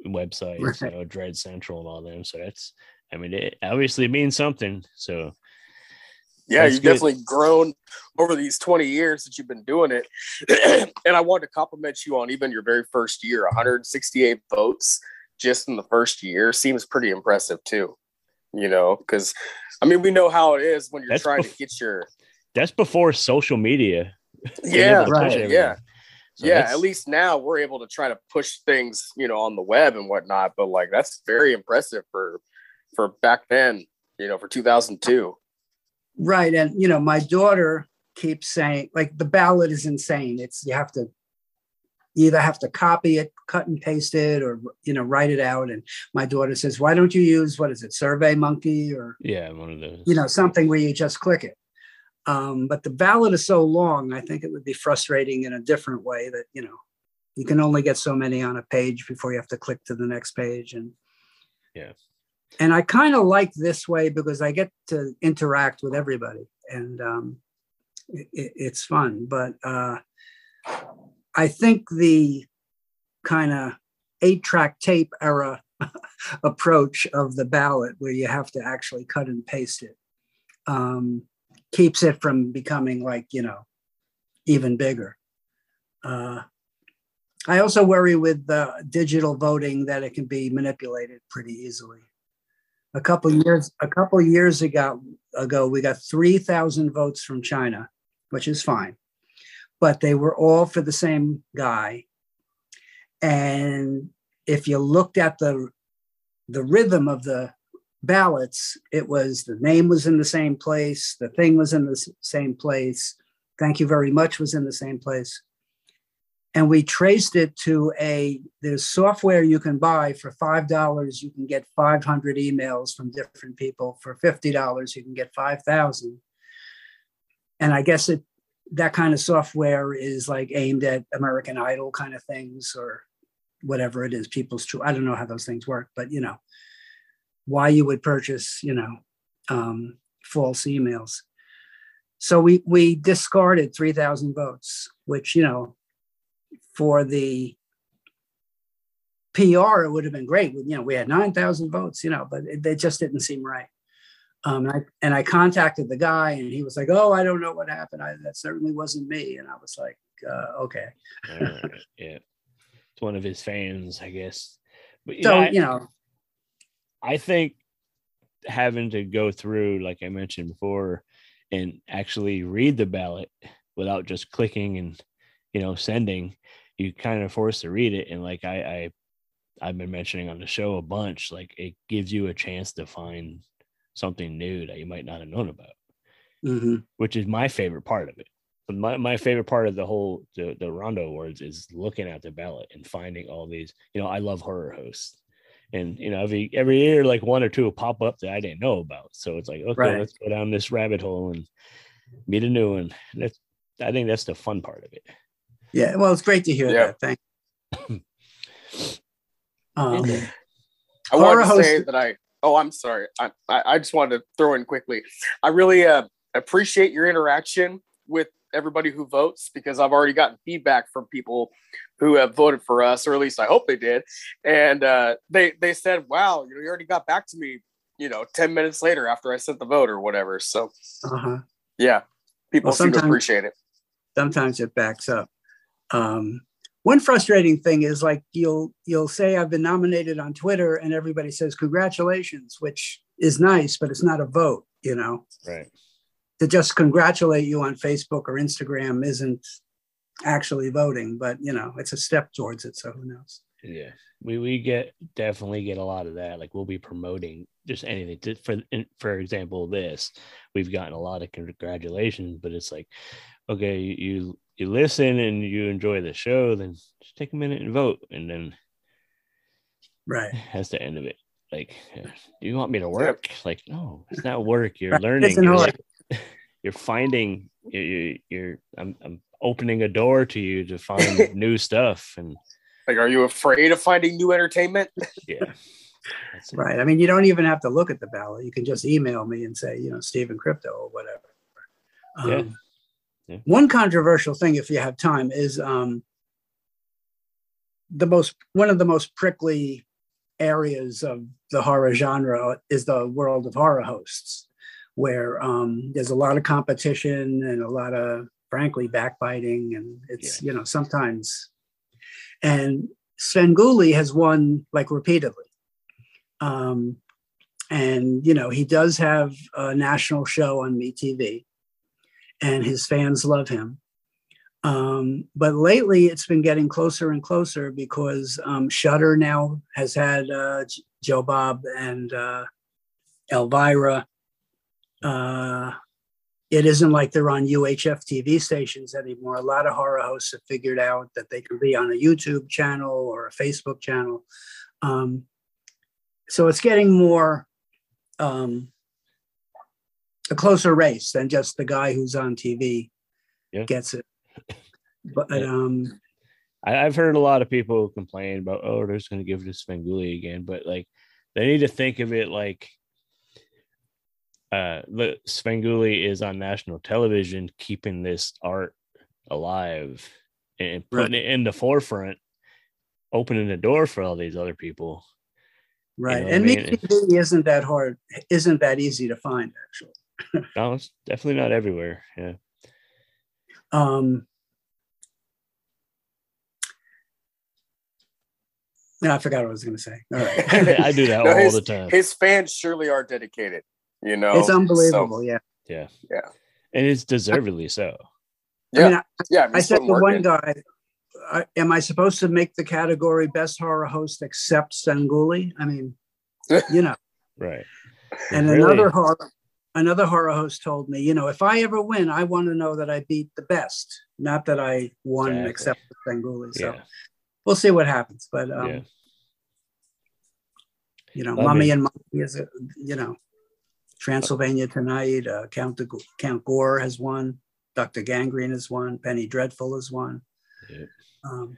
websites, Right. you know, Dread Central and all them. So that's, I mean, it obviously means something. So Yeah, that's you've good. definitely grown over these twenty years that you've been doing it. And I wanted to compliment you on even your very first year, one hundred sixty-eight votes just in the first year seems pretty impressive too. You know, because I mean, we know how it is when you're That's trying bef- to get your That's before social media. being yeah, able to push right, everything. yeah. So yeah, that's- at least now we're able to try to push things, you know, on the web and whatnot. But like that's very impressive for for back then, you know, for two thousand two. Right. And, you know, my daughter keeps saying, like, the ballot is insane. It's, you have to you either have to copy it, cut and paste it, or, you know, write it out. And my daughter says, why don't you use, what is it, Survey Monkey, or, Yeah, one of those. you know, something where you just click it. Um, but the ballot is so long, I think it would be frustrating in a different way that, you know, you can only get so many on a page before you have to click to the next page. And Yeah. And I kind of like this way because I get to interact with everybody, and um, it, it's fun. But uh, I think the kind of eight-track tape era approach of the ballot, where you have to actually cut and paste it, um, keeps it from becoming like, you know, even bigger. Uh, I also worry with uh, digital voting that it can be manipulated pretty easily. A couple years, a couple years ago, ago, we got three thousand votes from China, which is fine, but they were all for the same guy. And if you looked at the the rhythm of the ballots, it was the name was in the same place, the thing was in the s- same place, thank you very much was in the same place. And we traced it to a, there's software you can buy for five dollars. You can get five hundred emails from different people. For fifty dollars, you can get five thousand. And I guess it, that kind of software is like aimed at American Idol kind of things, or whatever it is, people's true. I don't know how those things work, but you know, why you would purchase, you know, um, false emails. So we, we discarded three thousand votes, which, you know, for the P R, it would have been great. You know, we had nine thousand votes, you know, but it, it just didn't seem right. Um, and, I, and I contacted the guy, and he was like, oh, I don't know what happened. I, that certainly wasn't me. And I was like, uh, okay. Uh, yeah. It's one of his fans, I guess. But, you So, know, I, you know, I think having to go through, like I mentioned before, and actually read the ballot without just clicking and, you know, sending, you kind of forced to read it. And like I, I, I've been mentioning on the show a bunch, like it gives you a chance to find something new that you might not have known about, mm-hmm. which is my favorite part of it. But my, my favorite part of the whole, the, the Rondo Awards is looking at the ballot and finding all these, you know, I love horror hosts. And, you know, every, every year, like one or two will pop up that I didn't know about. So it's like, okay, Right. let's go down this rabbit hole and meet a new one. That's, I think that's the fun part of it. Yeah, well, it's great to hear Yeah. that. Thank you. Um, I wanted to horror say host- that I. Oh, I'm sorry. I, I I just wanted to throw in quickly. I really uh, appreciate your interaction with everybody who votes, because I've already gotten feedback from people who have voted for us, or at least I hope they did. And uh, they they said, "Wow, you know, you already got back to me, you know, ten minutes later after I sent the vote or whatever." So uh-huh. yeah, people Well, seem to sometimes- appreciate it. Sometimes it backs up. Um, one frustrating thing is, like, you'll you'll say I've been nominated on Twitter, and everybody says congratulations, which is nice, but it's not a vote. You know, Right. to just congratulate you on Facebook or Instagram isn't actually voting, but you know, it's a step towards it. So who knows? Yeah, we we get definitely get a lot of that. Like we'll be promoting just anything. To, for for example, this we've gotten a lot of congratulations, but it's like, okay, you you listen and you enjoy the show, then just take a minute and vote, and then Right. that's the end of it. Like, do you want me to work? Like, no, it's not work. You're learning. It's an You're, order. you're finding. You're, you're I'm I'm opening a door to you to find new stuff, and Like, are you afraid of finding new entertainment? yeah. That's it. Right. I mean, you don't even have to look at the ballot. You can just email me and say, you know, Stephen Crypto or whatever. Um, Yeah. Yeah. One controversial thing, if you have time, is um, the most one of the most prickly areas of the horror genre is the world of horror hosts, where um, there's a lot of competition and a lot of, frankly, backbiting, and it's yeah. you know sometimes. And Svengoolie has won like repeatedly, um, and you know he does have a national show on MeTV, and his fans love him. Um, but lately, it's been getting closer and closer because um, Shudder now has had uh, Joe Bob and uh, Elvira. Uh, it isn't like they're on U H F T V stations anymore. A lot of horror hosts have figured out that they can be on a YouTube channel or a Facebook channel. Um, so it's getting more um, a closer race than just the guy who's on T V yeah. gets it. But um, I, I've heard a lot of people complain about, oh, they're just going to give it to Svengoolie again. But like, they need to think of it like uh, the Svengoolie is on national television, keeping this art alive and putting right. it in the forefront, opening the door for all these other people. Right, you know and I mean? MeTV isn't that hard, isn't that easy to find, actually. No, it's definitely not everywhere. Yeah. Um. No, I forgot what I was going to say. All right. I do that no, all his, the time. His fans surely are dedicated. You know, it's unbelievable. So, yeah. Yeah. Yeah. And it's deservedly so. Yeah. I mean, I, yeah. I said to one guy, I, am I supposed to make the category best horror host except Svengoolie? I mean, you know. Right. And really? another horror, another horror host told me, you know, if I ever win, I want to know that I beat the best, not that I won exactly. except Svengoolie. So. Yeah. We'll see what happens, but um, yeah. you know, I Mummy mean, and Monkey is a, you know, Transylvania Tonight. Uh, Count the, Count Gore has won. Doctor Gangrene has won. Penny Dreadful has won. Yeah, um,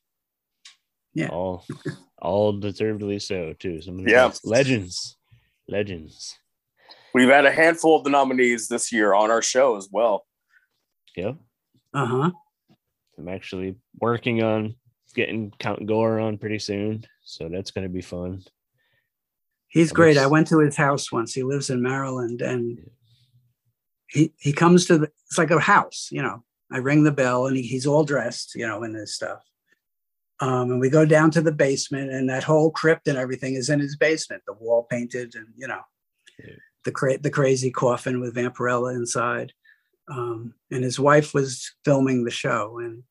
yeah. all all deservedly so too. Some of the yeah, legends, legends. We've had a handful of the nominees this year on our show as well. Yep. Uh huh. I'm actually working on getting Count Gore on pretty soon, so that's going to be fun. He's I great. Was... I went to his house once. He lives in Maryland, and yeah. he he comes to the. It's like a house, you know. I ring the bell, and he, he's all dressed, you know, in his stuff. Um, and we go down to the basement, and that whole crypt and everything is in his basement. The wall painted, and you know, yeah. the cra- the crazy coffin with Vampirella inside. Um, and his wife was filming the show, and.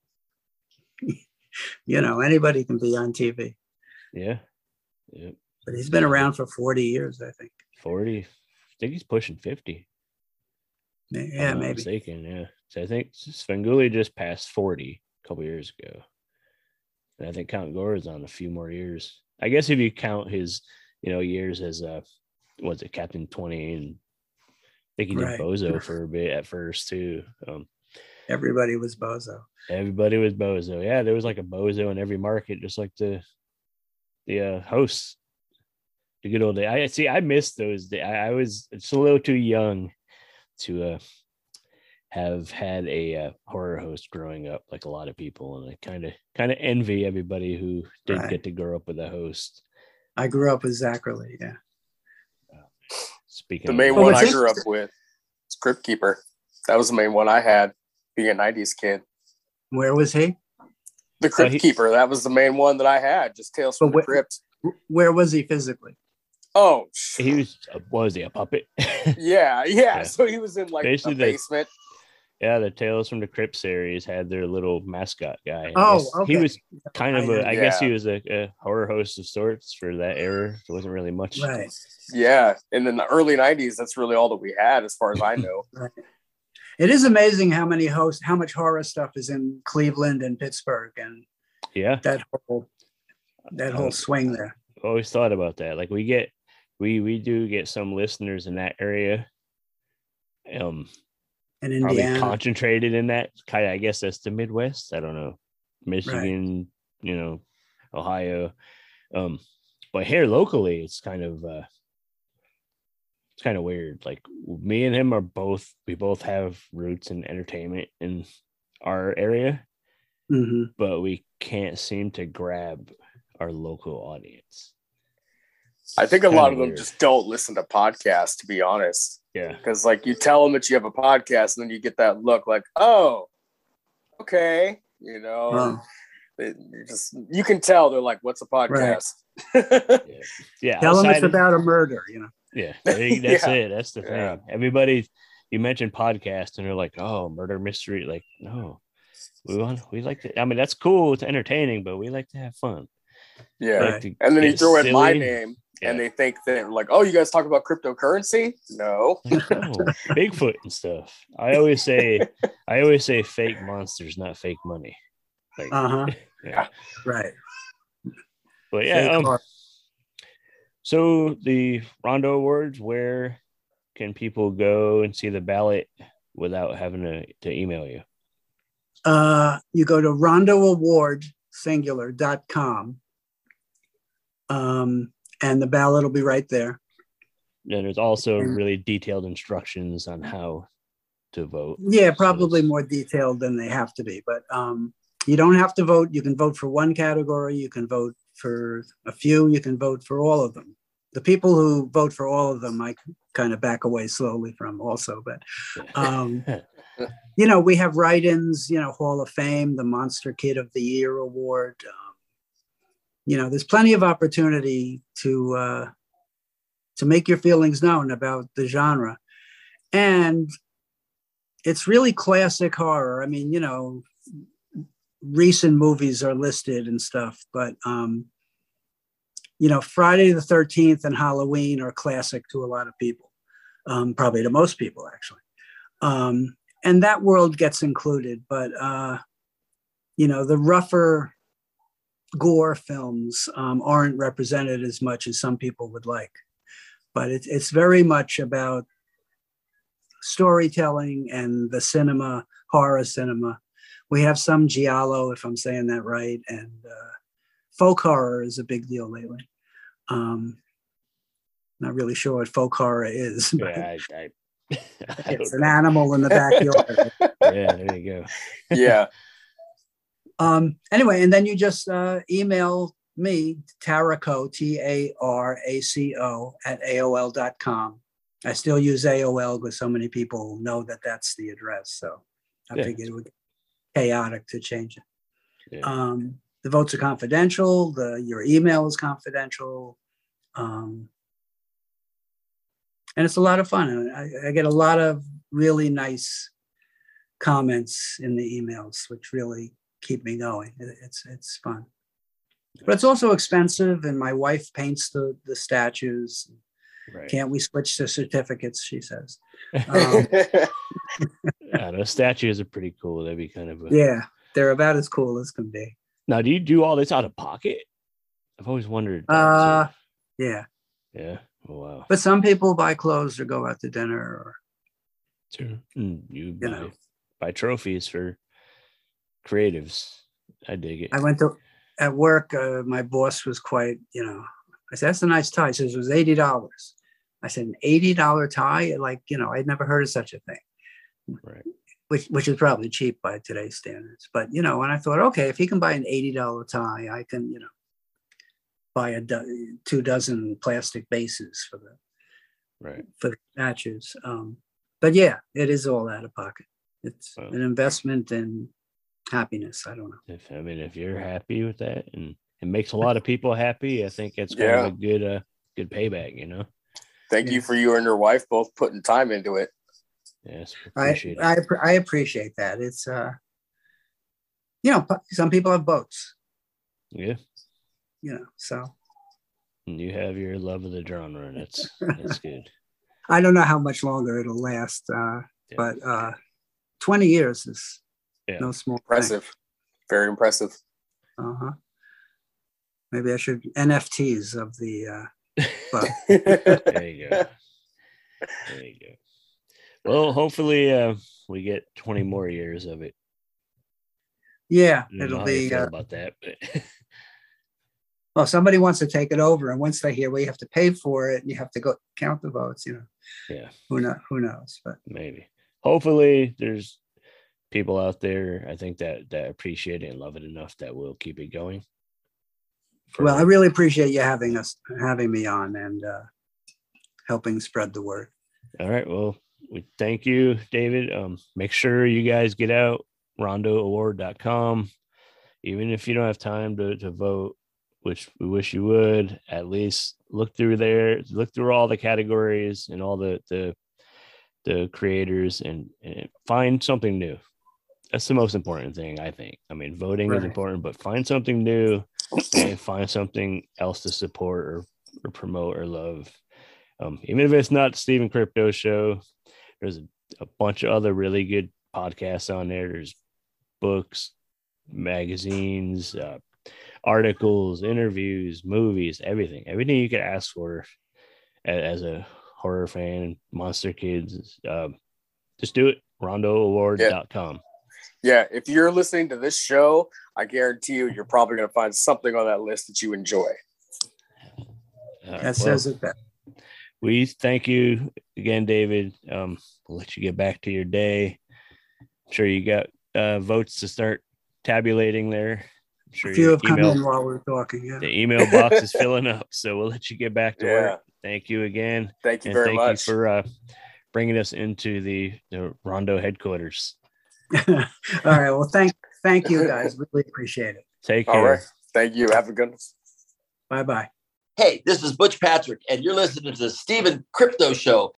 You know, anybody can be on T V. Yeah. Yeah. But he's been around for forty years, I think. forty. I think he's pushing fifty. Yeah, I'm maybe. Mistaken, yeah. So I think Svengoolie just passed forty a couple years ago. And I think Count Gore is on a few more years. I guess if you count his, you know, years as uh what's it, Captain twenty, and I think he did right. Bozo for a bit at first too. Um Everybody was Bozo. Everybody was Bozo. Yeah, there was like a Bozo in every market, just like the the uh, hosts. The good old day. I see. I missed those days. I, I was just a little too young to uh, have had a uh, horror host growing up, like a lot of people, and I kind of kind of envy everybody who did right. get to grow up with a host. I grew up with Zachary. Yeah. Uh, speaking, the main of one I grew up with, is Crypt Keeper. That was the main one I had. Being a nineties kid. Where was he? The Crypt uh, he, Keeper. That was the main one that I had. Just Tales from the Crypt. Where was he physically? Oh, he was. Uh, was he a puppet? yeah, yeah, yeah. So he was in like Basically a basement. The, yeah, the Tales from the Crypt series had their little mascot guy. Oh, okay. He was kind of a. I yeah. guess he was a, a horror host of sorts for that era. There wasn't really much. Right. Yeah, and in the early nineties, that's really all that we had, as far as I know. Right. It is amazing how many hosts, how much horror stuff is in Cleveland and Pittsburgh, and yeah, that whole that whole swing there. I always thought about that. Like we get, we we do get some listeners in that area, um, in Indiana, concentrated in that kind of. I guess that's the Midwest. I don't know, Michigan, right. you know, Ohio, um, but here locally, it's kind of. Uh, It's kind of weird. Like me and him are both, we both have roots in entertainment in our area, mm-hmm. but we can't seem to grab our local audience. I think a Kinda lot of them weird. just don't listen to podcasts, to be honest. Yeah. Because like you tell them that you have a podcast, and then you get that look like, oh, okay, you know. Oh. It, you just you can tell they're like, what's a podcast? Yeah. yeah Tell them it's outside of- about a murder, you know. Yeah, they- that's Yeah. it. That's the Yeah. thing. Everybody, you mentioned podcast, and they're like, "Oh, murder mystery." Like, no, we want, we like to. I mean, that's cool. It's entertaining, but we like to have fun. Yeah. We like to And then you get throw in my silly. name, Yeah. and they think that like, oh, you guys talk about cryptocurrency? No. Like, no, Bigfoot and stuff. I always say, I always say, fake monsters, not fake money. Like, Uh-huh. yeah. Right. But yeah, Fake um, horror. so the Rondo Awards, where can people go and see the ballot without having to, to email you? Uh, you go to rondo award singular dot com, um, and the ballot will be right there. And there's also And- really detailed instructions on how to vote. Yeah, So probably it's- more detailed than they have to be, but um, you don't have to vote. You can vote for one category. You can vote for a few. You can vote for all of them. The people who vote for all of them, I kind of back away slowly from also, but um, you know, we have write-ins, you know, Hall of Fame, the Monster Kid of the Year award. Um, you know, there's plenty of opportunity to uh, to make your feelings known about the genre. And it's really classic horror. I mean, you know, recent movies are listed and stuff, but um, you know, Friday the thirteenth and Halloween are classic to a lot of people, um, probably to most people, actually. Um, and that world gets included, but uh, you know, the rougher gore films um, aren't represented as much as some people would like. But it, it's very much about storytelling and the cinema, horror cinema. We have some giallo, if I'm saying that right, and uh, folk horror is a big deal lately. Um, not really sure what folk horror is. But Yeah, I, I, I it's don't an know. animal in the backyard. Yeah, there you go. Yeah. Um, anyway, and then you just uh, email me, Taraco, T A R A C O, at A O L dot com. I still use A O L because so many people know that that's the address. So I Yeah. figured it would be chaotic to change it. Yeah. Um, the votes are confidential. The your email is confidential. Um, and it's a lot of fun. I, I get a lot of really nice comments in the emails, which really keep me going. It, it's it's fun, but it's also expensive. And my wife paints the the statues. Right. Can't we switch to certificates? She says. Um, Yeah, those statues are pretty cool. That'd be kind of a... yeah, they're about as cool as can be. Now, do you do all this out of pocket? I've always wondered. that, Uh, too. yeah, Yeah. Oh, wow. but some people buy clothes or go out to dinner. Or Sure. Mm, you You buy, know. buy trophies for creatives. I dig it. I went to at work. Uh, my boss was quite, you know. I said, "That's a nice tie." He says it was eighty dollars. I said, "An eighty dollar tie?" Like, you know, I'd never heard of such a thing. Right. Which which is probably cheap by today's standards. But you know, and I thought, okay, if he can buy an eighty dollar tie, I can, you know, buy a do- two dozen plastic bases for the Right. for the statues. Um, but yeah, it is all out of pocket. It's Wow. an investment in happiness. I don't know. If I mean, if you're happy with that and it makes a lot of people happy, I think it's kind Yeah. of a good, uh, good payback. You know. Thank you for you and your wife both putting time into it. Yes, I appreciate I, it. I appreciate that. It's uh, you know, pu- some people have boats. Yeah. You know, so And you have your love of the genre, and that's that's good. I don't know how much longer it'll last. Uh, Yeah. but uh, twenty years is Yeah. no small thing. Impressive. Very impressive. Uh-huh. Maybe I should N F Ts of the uh, but There you go. There you go. Well, hopefully, uh, we get twenty more years of it. yeah, I don't know it'll how you be. feel Uh, about that, but well, somebody wants to take it over, and once they hear, well, you have to pay for it, and you have to go count the votes. You know, yeah, who know? Who knows? But maybe. Hopefully, there's people out there, I think, that that appreciate it and love it enough that will keep it going for Well, I really appreciate you having us, having me on, and uh, helping spread the word. All right. Well, we thank you, David. Um, make sure you guys get out rondo award dot com. Even if you don't have time to, to vote, which we wish you would, at least look through there, look through all the categories and all the the, the creators and, and find something new. That's the most important thing, I think. I mean, voting Right. is important, but find something new and find something else to support or, or promote or love. Um, even if it's not Stephen Crypto Show, there's a, a bunch of other really good podcasts on there. There's books, magazines, uh, articles, interviews, movies, everything. Everything you could ask for as, as a horror fan, Monster Kids. Um, just do it. rondo award dot com. Yeah, if you're listening to this show, I guarantee you, you're probably going to find something on that list that you enjoy. All right, That well, says it best. we thank you again, David. Um, we'll let you get back to your day. I'm sure you got uh, votes to start tabulating there. I'm sure A few your have come email, in while we're talking. Yeah. the email box is filling up, so we'll let you get back to Yeah. work. Thank you again. Thank you and very thank much. you for uh, bringing us into the, the Rondo headquarters. All right. Well, thank thank you guys. Really appreciate it. Take All care. right. Thank you. Have a good one. Bye bye. Hey, this is Butch Patrick, and you're listening to the Stephen Crypto Show.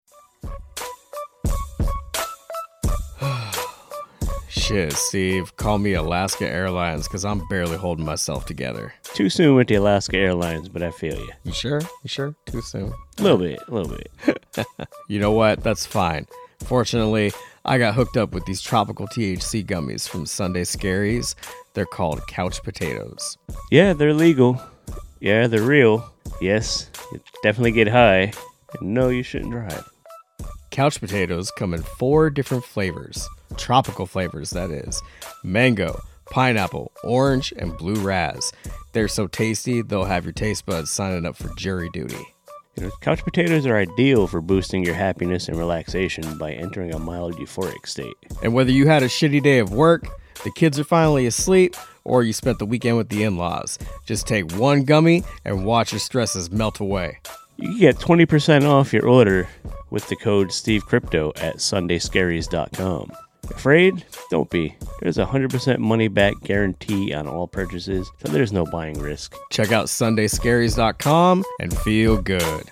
Shit, Steve, call me Alaska Airlines because I'm barely holding myself together. Too soon with the Alaska Airlines, but I feel you. You sure? You sure? Too soon. A little bit, a little bit. You know what? That's fine. Fortunately, I got hooked up with these tropical T H C gummies from Sunday Scaries. They're called couch potatoes. Yeah, they're legal. Yeah, they're real. Yes, you definitely get high. And no, you shouldn't drive. Couch potatoes come in four different flavors. Tropical flavors, that is. Mango, pineapple, orange, and blue raz. They're so tasty, they'll have your taste buds signing up for jury duty. You know, couch potatoes are ideal for boosting your happiness and relaxation by entering a mild euphoric state. And whether you had a shitty day of work, the kids are finally asleep, or you spent the weekend with the in-laws, just take one gummy and watch your stresses melt away. You can get twenty percent off your order with the code SteveCrypto at sunday scaries dot com. Afraid? Don't be. There's a one hundred percent money back guarantee on all purchases, so there's no buying risk. Check out sunday scaries dot com and feel good.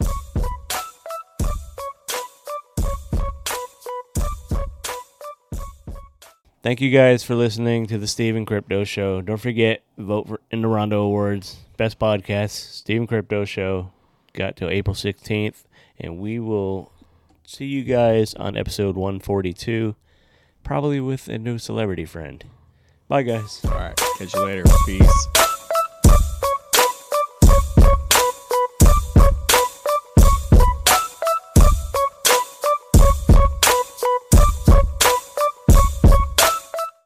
Thank you guys for listening to the Stephen Crypto Show. Don't forget, vote for in the Rondo Awards. Best podcast, Stephen Crypto Show. Got till April sixteenth, and we will see you guys on episode one forty-two, probably with a new celebrity friend. Bye, guys. All right, catch you later. Peace.